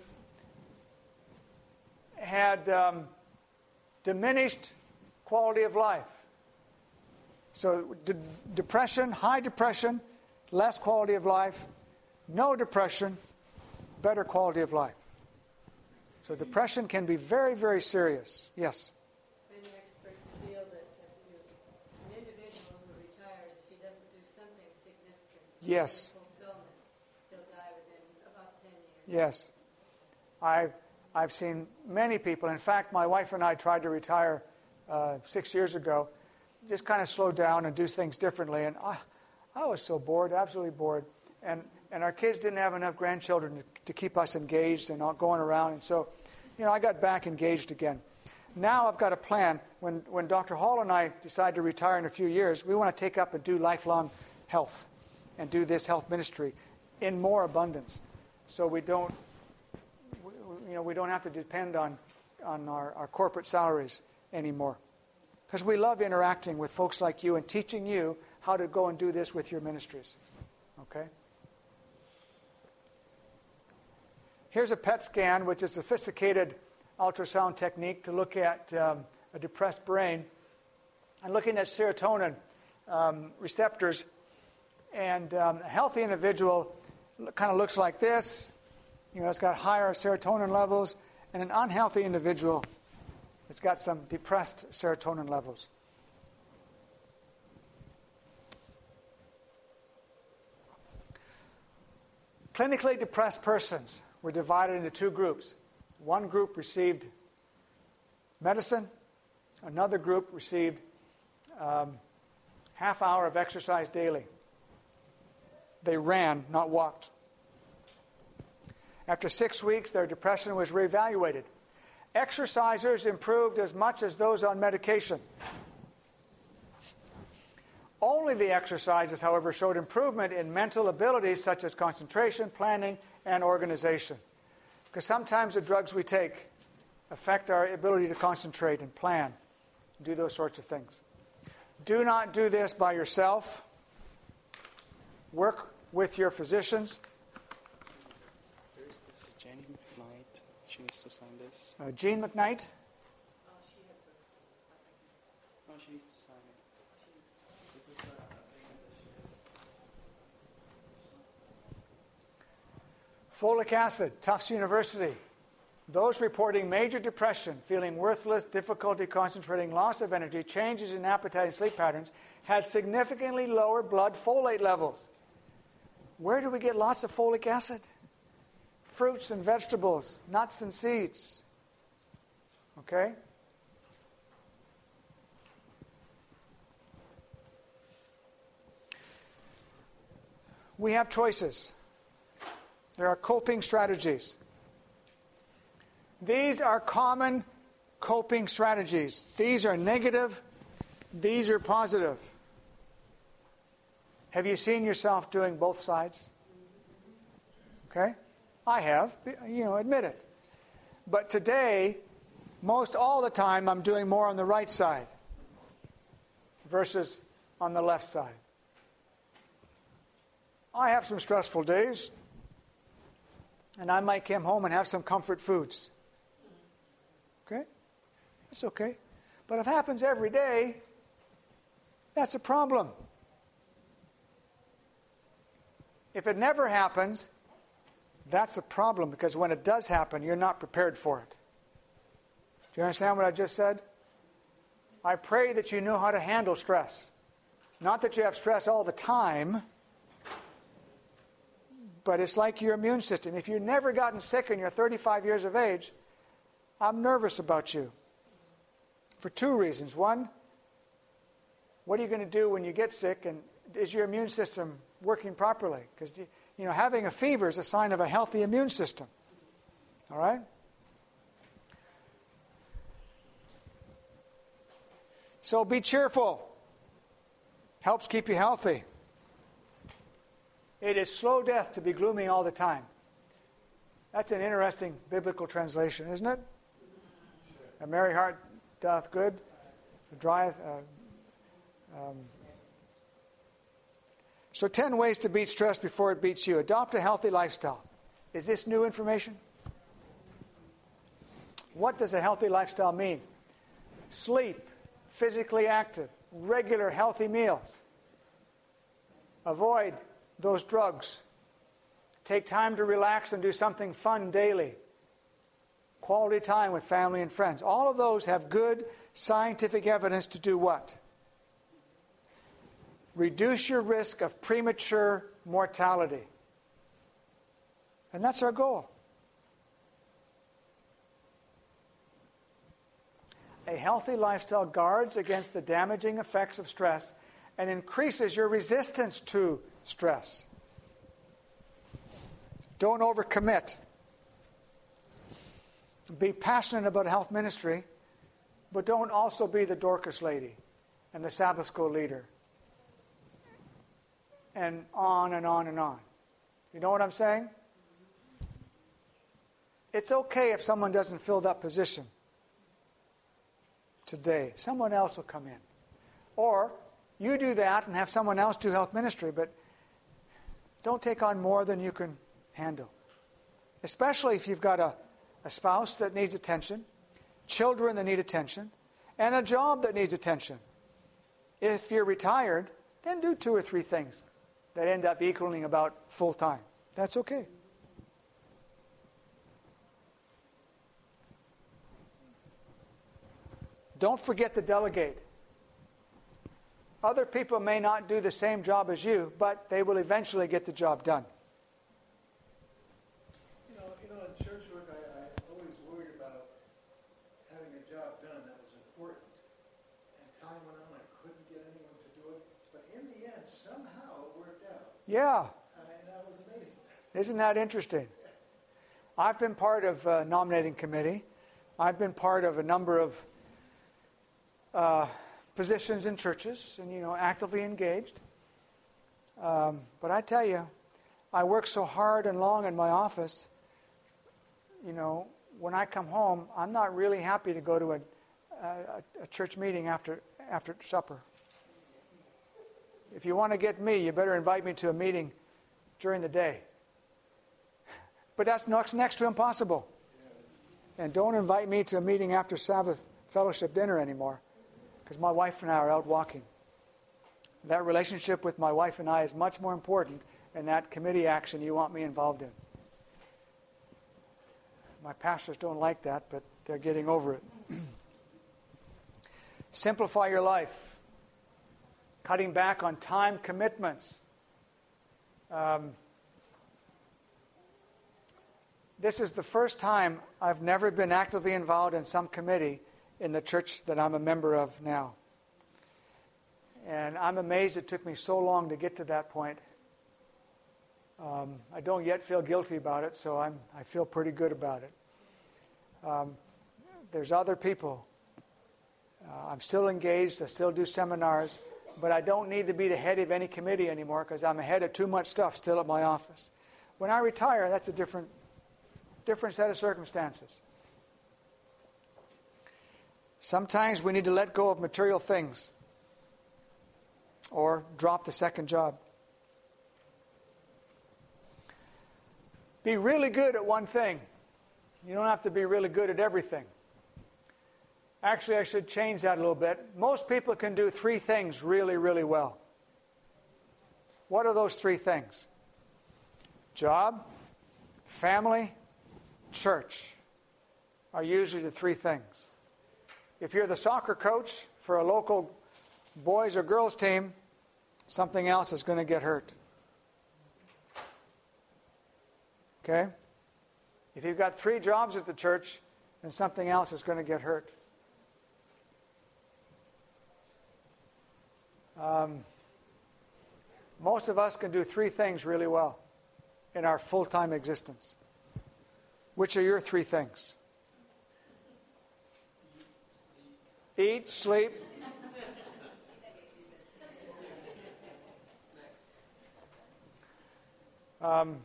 had um, diminished quality of life. So, de- depression, high depression, less quality of life. No depression, better quality of life. So depression can be very, very serious. Yes? Many experts feel that if you, an individual who retires, if he doesn't do something significant, Yes. fulfillment, he'll die within about ten years. Yes. I've, I've seen many people. In fact, my wife and I tried to retire uh, six years ago, just kind of slow down and do things differently. And I, I was so bored, absolutely bored. And, and our kids didn't have enough grandchildren to, to keep us engaged and not going around. And so, you know, I got back engaged again. Now I've got a plan. When, when Doctor Hall and I decide to retire in a few years, we want to take up and do lifelong health and do this health ministry in more abundance. So we don't, we, you know, we don't have to depend on, on our, our corporate salaries anymore. Because we love interacting with folks like you and teaching you how to go and do this with your ministries. Okay? Here's a P E T scan, which is a sophisticated ultrasound technique to look at um, a depressed brain and looking at serotonin um, receptors. And um, a healthy individual kind of looks like this. You know, it's got higher serotonin levels. And an unhealthy individual, it's got some depressed serotonin levels. Clinically depressed persons were divided into two groups. One group received medicine. Another group received um, half hour of exercise daily. They ran, not walked. After six weeks, their depression was reevaluated. Exercisers improved as much as those on medication. Only the exercises, however, showed improvement in mental abilities such as concentration, planning, and organization. Because sometimes the drugs we take affect our ability to concentrate and plan, and do those sorts of things. Do not do this by yourself. Work with your physicians. There is this Jenny McKnight. She needs to sign this. Uh, Jean McKnight. No, she needs to sign it. This is, uh, Folic acid, Tufts University. Those reporting major depression, feeling worthless, difficulty concentrating, loss of energy, changes in appetite and sleep patterns, had significantly lower blood folate levels. Where do we get lots of folic acid? Fruits and vegetables, nuts and seeds. Okay? We have choices. There are coping strategies. These are common coping strategies. These are negative. These are positive. Have you seen yourself doing both sides? Okay? I have. You know, admit it. But today, most all the time, I'm doing more on the right side versus on the left side. I have some stressful days, and I might come home and have some comfort foods. Okay? That's okay. But if it happens every day, that's a problem. If it never happens, that's a problem, because when it does happen, you're not prepared for it. Do you understand what I just said? I pray that you know how to handle stress. Not that you have stress all the time, but it's like your immune system. If you've never gotten sick and you're thirty-five years of age, I'm nervous about you. For two reasons. One, what are you going to do when you get sick, and is your immune system working properly? Because, you know, having a fever is a sign of a healthy immune system. All right? So be cheerful. Helps keep you healthy. It is slow death to be gloomy all the time. That's an interesting biblical translation, isn't it? A merry heart doth good, drieth. Uh, um. So ten ways to beat stress before it beats you. Adopt a healthy lifestyle. Is this new information? What does a healthy lifestyle mean? Sleep, physically active, regular healthy meals. Avoid those drugs. Take time to relax and do something fun daily. quality time with family and friends. All of those have good scientific evidence to do what? Reduce your risk of premature mortality. And that's our goal. A healthy lifestyle guards against the damaging effects of stress and increases your resistance to stress. Don't overcommit. Be passionate about health ministry, but don't also be the Dorcas lady and the Sabbath school leader. And on and on and on. You know what I'm saying? It's okay if someone doesn't fill that position today. Someone else will come in. Or you do that and have someone else do health ministry, but don't take on more than you can handle. Especially if you've got a, a spouse that needs attention, children that need attention, and a job that needs attention. If you're retired, then do two or three things that end up equaling about full time. That's okay. Don't forget to delegate. Other people may not do the same job as you, but they will eventually get the job done. You know, you know, in church work, I, I always worried about having a job done that was important. And time went on, I couldn't get anyone to do it. But in the end, somehow it worked out. Yeah. I, and that was amazing. Isn't that interesting? I've been part of a nominating committee. I've been part of a number of uh, positions in churches and, you know, actively engaged. Um, but I tell you, I work so hard and long in my office, you know, when I come home, I'm not really happy to go to a, a, a church meeting after after supper. If you want to get me, you better invite me to a meeting during the day. But that's next, next to impossible. And don't invite me to a meeting after Sabbath fellowship dinner anymore, because my wife and I are out walking. That relationship with my wife and I is much more important than that committee action you want me involved in. My pastors don't like that, but they're getting over it. Simplify your life. Cutting back on time commitments. Um, this is the first time I've never been actively involved in some committee in the church that I'm a member of now. And I'm amazed it took me so long to get to that point. Um, I don't yet feel guilty about it, so I'm, I feel pretty good about it. Um, there's other people. Uh, I'm still engaged. I still do seminars. But I don't need to be the head of any committee anymore because I'm ahead of too much stuff still at my office. When I retire, that's a different, different set of circumstances. Sometimes we need to let go of material things or drop the second job. Be really good at one thing. You don't have to be really good at everything. Actually, I should change that a little bit. Most people can do three things really, really well. What are those three things? Job, family, church are usually the three things. If you're the soccer coach for a local boys or girls team, something else is going to get hurt. Okay? If you've got three jobs at the church, then something else is going to get hurt. Um, most of us can do three things really well in our full-time existence. Which are your three things? Eat, sleep. Um,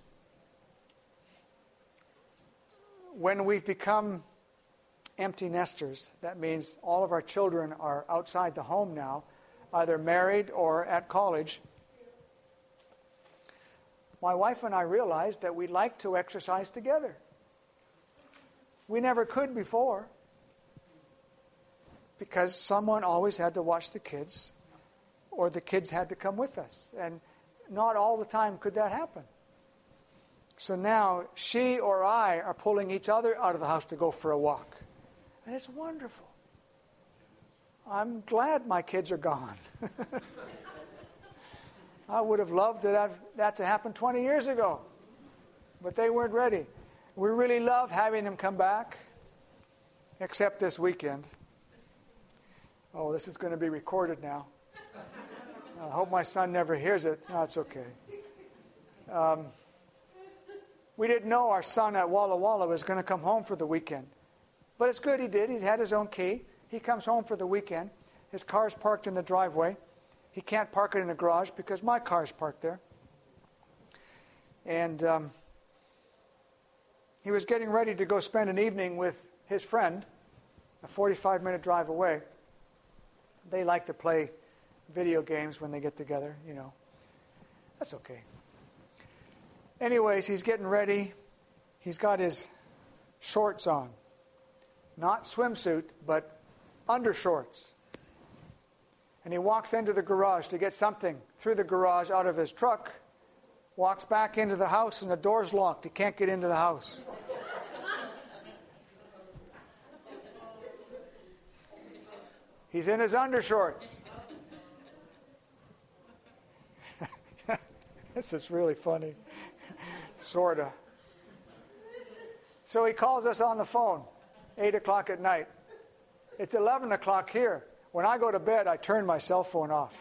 when we've become empty nesters, that means all of our children are outside the home now, either married or at college. My wife and I realized that we like to exercise together. We never could before because someone always had to watch the kids or the kids had to come with us. And not all the time could that happen. So now she or I are pulling each other out of the house to go for a walk. And it's wonderful. I'm glad my kids are gone. I would have loved that, that to happen twenty years ago. But they weren't ready. We really love having them come back, except this weekend. Oh, this is going to be recorded now. I hope my son never hears it. No, it's okay. Um, we didn't know our son at Walla Walla was going to come home for the weekend. But it's good he did. He had his own key. He comes home for the weekend. His car's parked in the driveway. He can't park it in the garage because my car's parked there. And um, he was getting ready to go spend an evening with his friend, a forty-five minute drive away. They like to play video games when they get together, you know. That's okay. Anyways, he's getting ready. He's got his shorts on. Not swimsuit, but undershorts. And he walks into the garage to get something through the garage out of his truck, walks back into the house, and the door's locked. He can't get into the house. He's in his undershorts. This is really funny. Sort of. So he calls us on the phone, eight o'clock at night. It's eleven o'clock here. When I go to bed, I turn my cell phone off.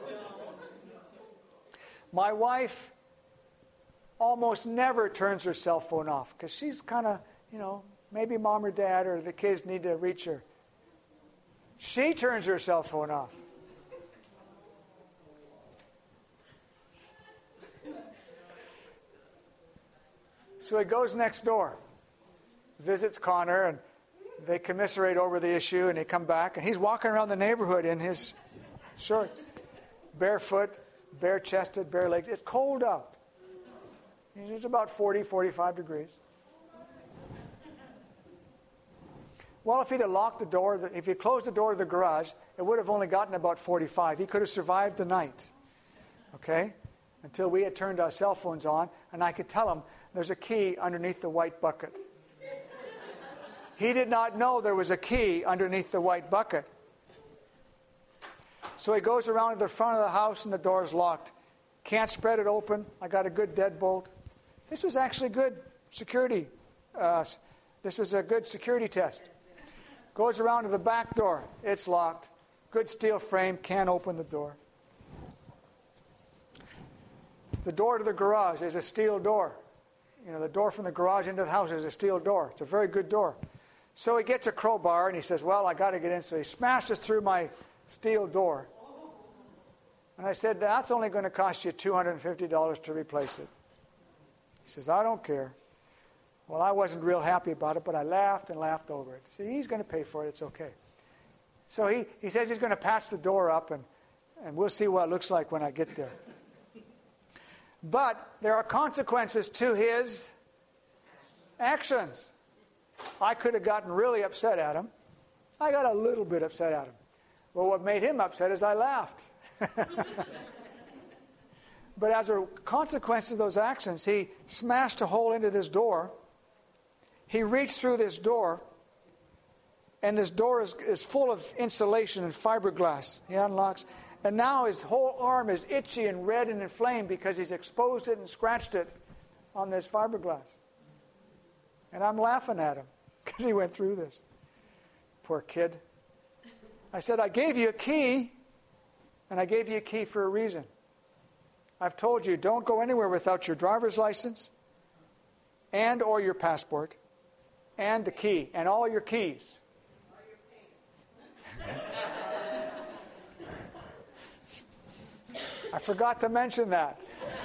My wife almost never turns her cell phone off because she's kind of, you know, maybe mom or dad or the kids need to reach her. She turns her cell phone off. So he goes next door, visits Connor, and they commiserate over the issue, and they come back, and he's walking around the neighborhood in his shorts, barefoot, bare-chested, bare legs. It's cold out. It's about forty, forty-five degrees. Well, if he'd have locked the door, if he'd closed the door to the garage, it would have only gotten about forty-five. He could have survived the night, okay, until we had turned our cell phones on, and I could tell him there's a key underneath the white bucket. He did not know there was a key underneath the white bucket. So he goes around to the front of the house and the door's locked. Can't spread it open. I got a good deadbolt. This was actually good security. Uh, this was a good security test. Goes around to the back door. It's locked. Good steel frame. Can't open the door. The door to the garage is a steel door. You know, the door from the garage into the house is a steel door. It's a very good door. So he gets a crowbar and he says, well, I got to get in. So he smashes through my steel door. And I said, that's only going to cost you two hundred fifty dollars to replace it. He says, I don't care. Well, I wasn't real happy about it, but I laughed and laughed over it. See, he's going to pay for it. It's okay. So he, he says he's going to patch the door up, and, and we'll see what it looks like when I get there. But there are consequences to his actions. I could have gotten really upset at him. I got a little bit upset at him. Well, what made him upset is I laughed. But as a consequence of those actions, he smashed a hole into this door. He reached through this door, and this door is, is full of insulation and fiberglass. He unlocks, and now his whole arm is itchy and red and inflamed because he's exposed it and scratched it on this fiberglass. And I'm laughing at him because he went through this. Poor kid. I said, I gave you a key, and I gave you a key for a reason. I've told you, don't go anywhere without your driver's license and or your passport and the key and all your keys. I forgot to mention that.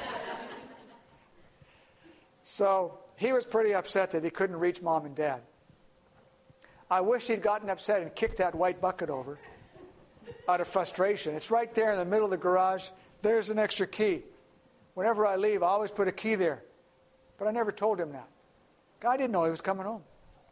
So he was pretty upset that he couldn't reach mom and dad. I wish he'd gotten upset and kicked that white bucket over out of frustration. It's right there in the middle of the garage. There's an extra key. Whenever I leave, I always put a key there. But I never told him that. I didn't know he was coming home.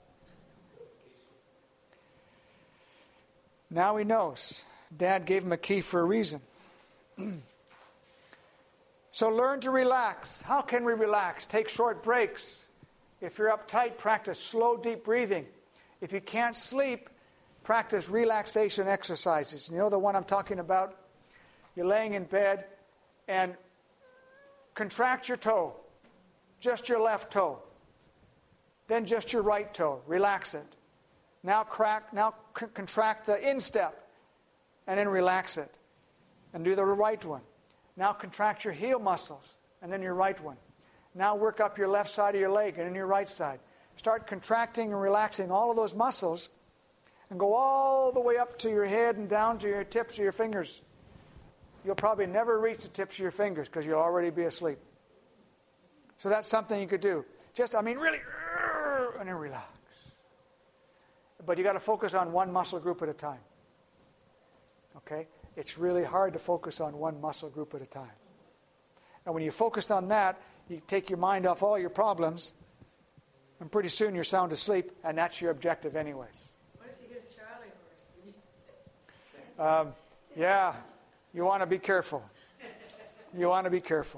Now he knows. Dad gave him a key for a reason. So learn to relax. How can we relax? Take short breaks. If you're uptight, practice slow, deep breathing. If you can't sleep, practice relaxation exercises. You know the one I'm talking about? You're laying in bed and contract your toe, just your left toe. Then just your right toe. Relax it. Now crack. Now c- contract the instep, and then relax it, and do the right one. Now contract your heel muscles, and then your right one. Now work up your left side of your leg, and then your right side. Start contracting and relaxing all of those muscles, and go all the way up to your head and down to your tips of your fingers. You'll probably never reach the tips of your fingers because you'll already be asleep. So that's something you could do. Just, I mean, really, and then relax. But you got to focus on one muscle group at a time. Okay? It's really hard to focus on one muscle group at a time. And when you focus on that, you take your mind off all your problems, and pretty soon you're sound asleep, and that's your objective anyways. What if you get a Charlie horse? Um, yeah, you want to be careful. You want to be careful.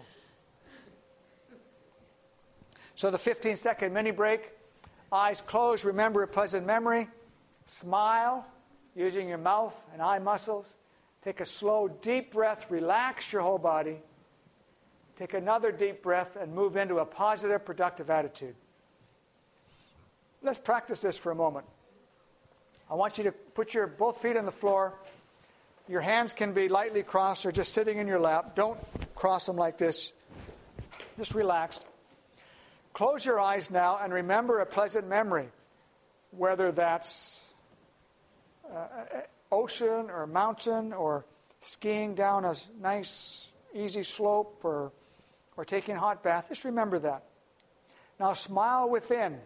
So the fifteen second mini break. Eyes closed, remember a pleasant memory. Smile using your mouth and eye muscles. Take a slow, deep breath. Relax your whole body. Take another deep breath and move into a positive, productive attitude. Let's practice this for a moment. I want you to put your both feet on the floor. Your hands can be lightly crossed or just sitting in your lap. Don't cross them like this. Just relaxed. Close your eyes now and remember a pleasant memory, whether that's uh, ocean or mountain or skiing down a nice, easy slope or, or taking a hot bath. Just remember that. Now smile within.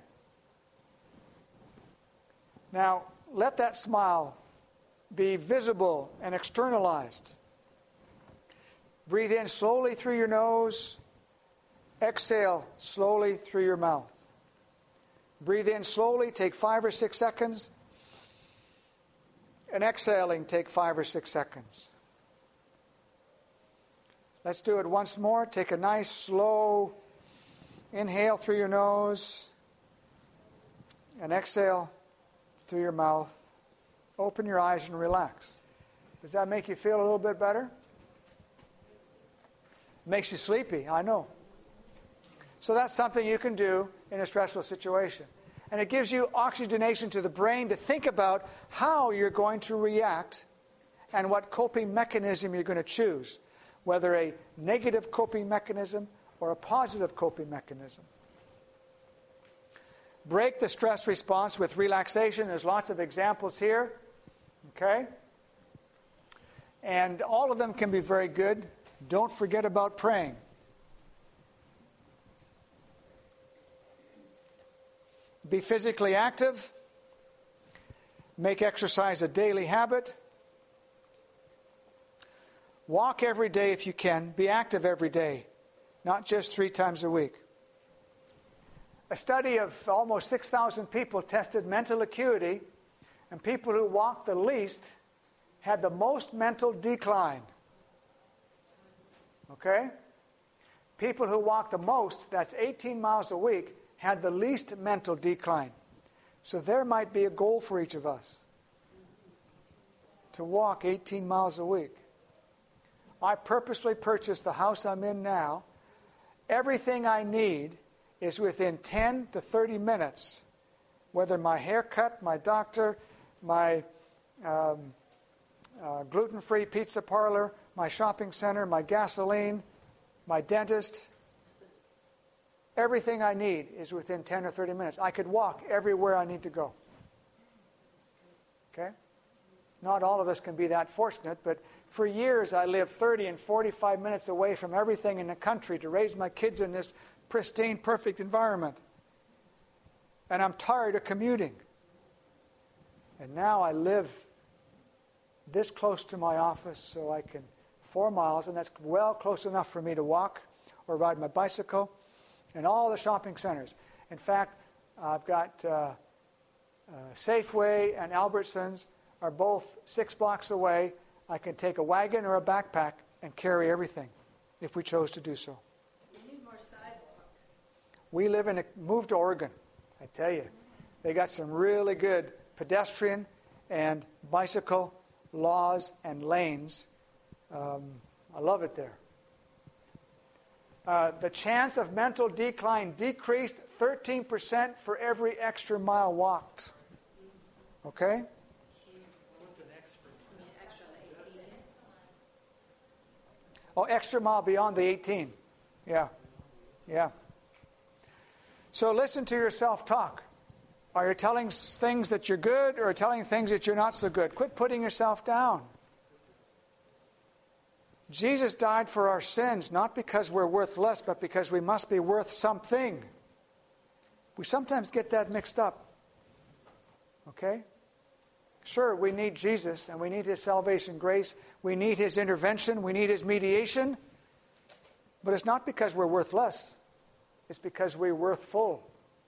Now let that smile be visible and externalized. Breathe in slowly through your nose. Exhale slowly through your mouth. Breathe in slowly, take five or six seconds. And exhaling, take five or six seconds. Let's do it once more. Take a nice, slow inhale through your nose. And exhale through your mouth. Open your eyes and relax. Does that make you feel a little bit better? Makes you sleepy, I know. So that's something you can do in a stressful situation. And it gives you oxygenation to the brain to think about how you're going to react and what coping mechanism you're going to choose, whether a negative coping mechanism or a positive coping mechanism. Break the stress response with relaxation. There's lots of examples here. Okay? And all of them can be very good. Don't forget about praying. Be physically active. Make exercise a daily habit. Walk every day if you can. Be active every day, not just three times a week. A study of almost six thousand people tested mental acuity, and people who walked the least had the most mental decline. Okay? People who walked the most, that's eighteen miles a week, had the least mental decline. So there might be a goal for each of us to walk eighteen miles a week. I purposely purchased the house I'm in now. Everything I need is within ten to thirty minutes. Whether my haircut, my doctor, my um, uh, gluten-free pizza parlor, my shopping center, my gasoline, my dentist. Everything I need is within ten or thirty minutes. I could walk everywhere I need to go. Okay? Not all of us can be that fortunate, but for years I lived thirty and forty-five minutes away from everything in the country to raise my kids in this pristine, perfect environment. And I'm tired of commuting. And now I live this close to my office so I can, four miles, and that's well close enough for me to walk or ride my bicycle. And all the shopping centers. In fact, I've got uh, uh, Safeway and Albertsons are both six blocks away. I can take a wagon or a backpack and carry everything. if we chose to do so. We need more sidewalks. We live in a, move to Oregon, I tell you. They got some really good pedestrian and bicycle laws and lanes. Um, I love it there. Uh, the chance of mental decline decreased thirteen percent for every extra mile walked. Okay? What's an extra? I mean, extra eighteen. Oh, extra mile beyond the eighteen. Yeah. Yeah. So listen to your self-talk. Are you telling things that you're good or telling things that you're not so good? Quit putting yourself down. Jesus died for our sins, not because we're worth less, but because we must be worth something. We sometimes get that mixed up. Okay? Sure, we need Jesus, and we need His salvation grace. We need His intervention. We need His mediation. But it's not because we're worth less. It's because we're worth full.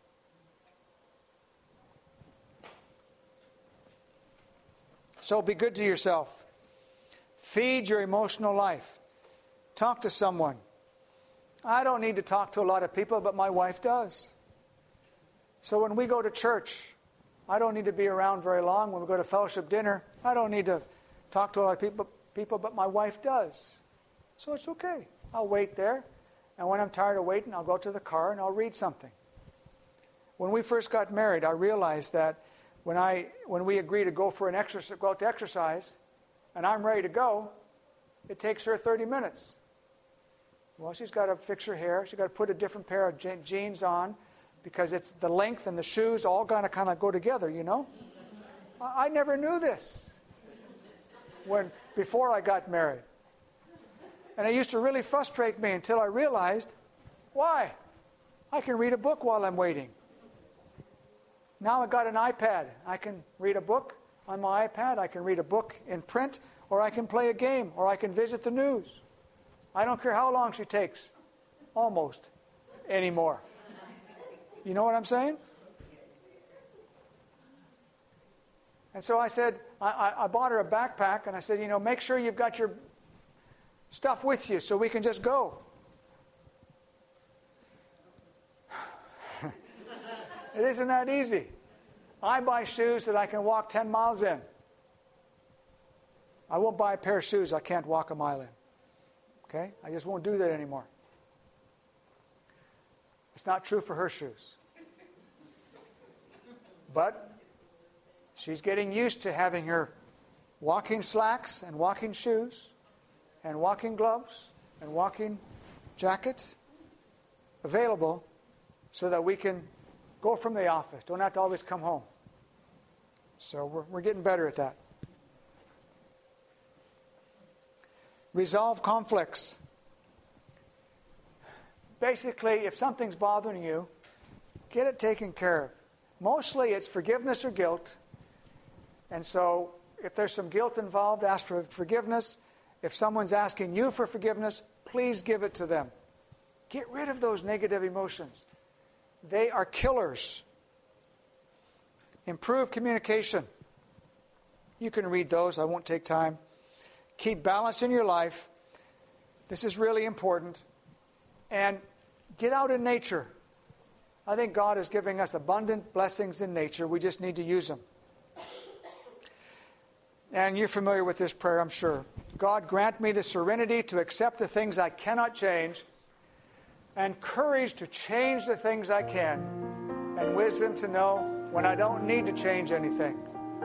So be good to yourself. Feed your emotional life. Talk to someone. I don't need to talk to a lot of people, but my wife does. So when we go to church, I don't need to be around very long. When we go to fellowship dinner, I don't need to talk to a lot of people, people, but my wife does. So it's okay. I'll wait there. And when I'm tired of waiting, I'll go to the car and I'll read something. When we first got married, I realized that when I when we agree to go for an exercise, go out to exercise, and I'm ready to go, it takes her thirty minutes. Well, she's got to fix her hair. She's got to put a different pair of je- jeans on because it's the length and the shoes all got to kind of go together, you know? I, I never knew this when before I got married. And it used to really frustrate me until I realized, why? I can read a book while I'm waiting. Now I've got an iPad. I can read a book on my iPad. I can read a book in print, or I can play a game, or I can visit the news. I don't care how long she takes, almost, anymore. You know what I'm saying? And so I said, I, I, I bought her a backpack, and I said, you know, make sure you've got your stuff with you so we can just go. It isn't that easy. I buy shoes that I can walk ten miles in. I won't buy a pair of shoes I can't walk a mile in. Okay? I just won't do that anymore. It's not true for her shoes. But she's getting used to having her walking slacks and walking shoes and walking gloves and walking jackets available so that we can go from the office. Don't have to always come home. So we're, we're getting better at that. Resolve conflicts. Basically, if something's bothering you, get it taken care of. Mostly it's forgiveness or guilt. And so if there's some guilt involved, ask for forgiveness. If someone's asking you for forgiveness, please give it to them. Get rid of those negative emotions. They are killers. Improve communication. You can read those. I won't take time. Keep balance in your life. This is really important. And get out in nature. I think God is giving us abundant blessings in nature. We just need to use them. And you're familiar with this prayer, I'm sure. God, grant me the serenity to accept the things I cannot change, and courage to change the things I can, and wisdom to know when I don't need to change anything.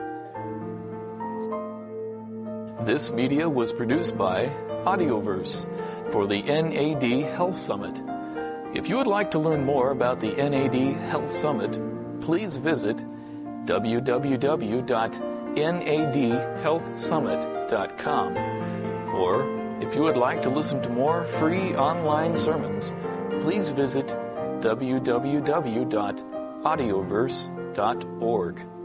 This media was produced by Audioverse for the N A D Health Summit. If you would like to learn more about the N A D Health Summit, please visit w w w dot n a d health summit dot com. Or, if you would like to listen to more free online sermons, please visit w w w dot audioverse dot org.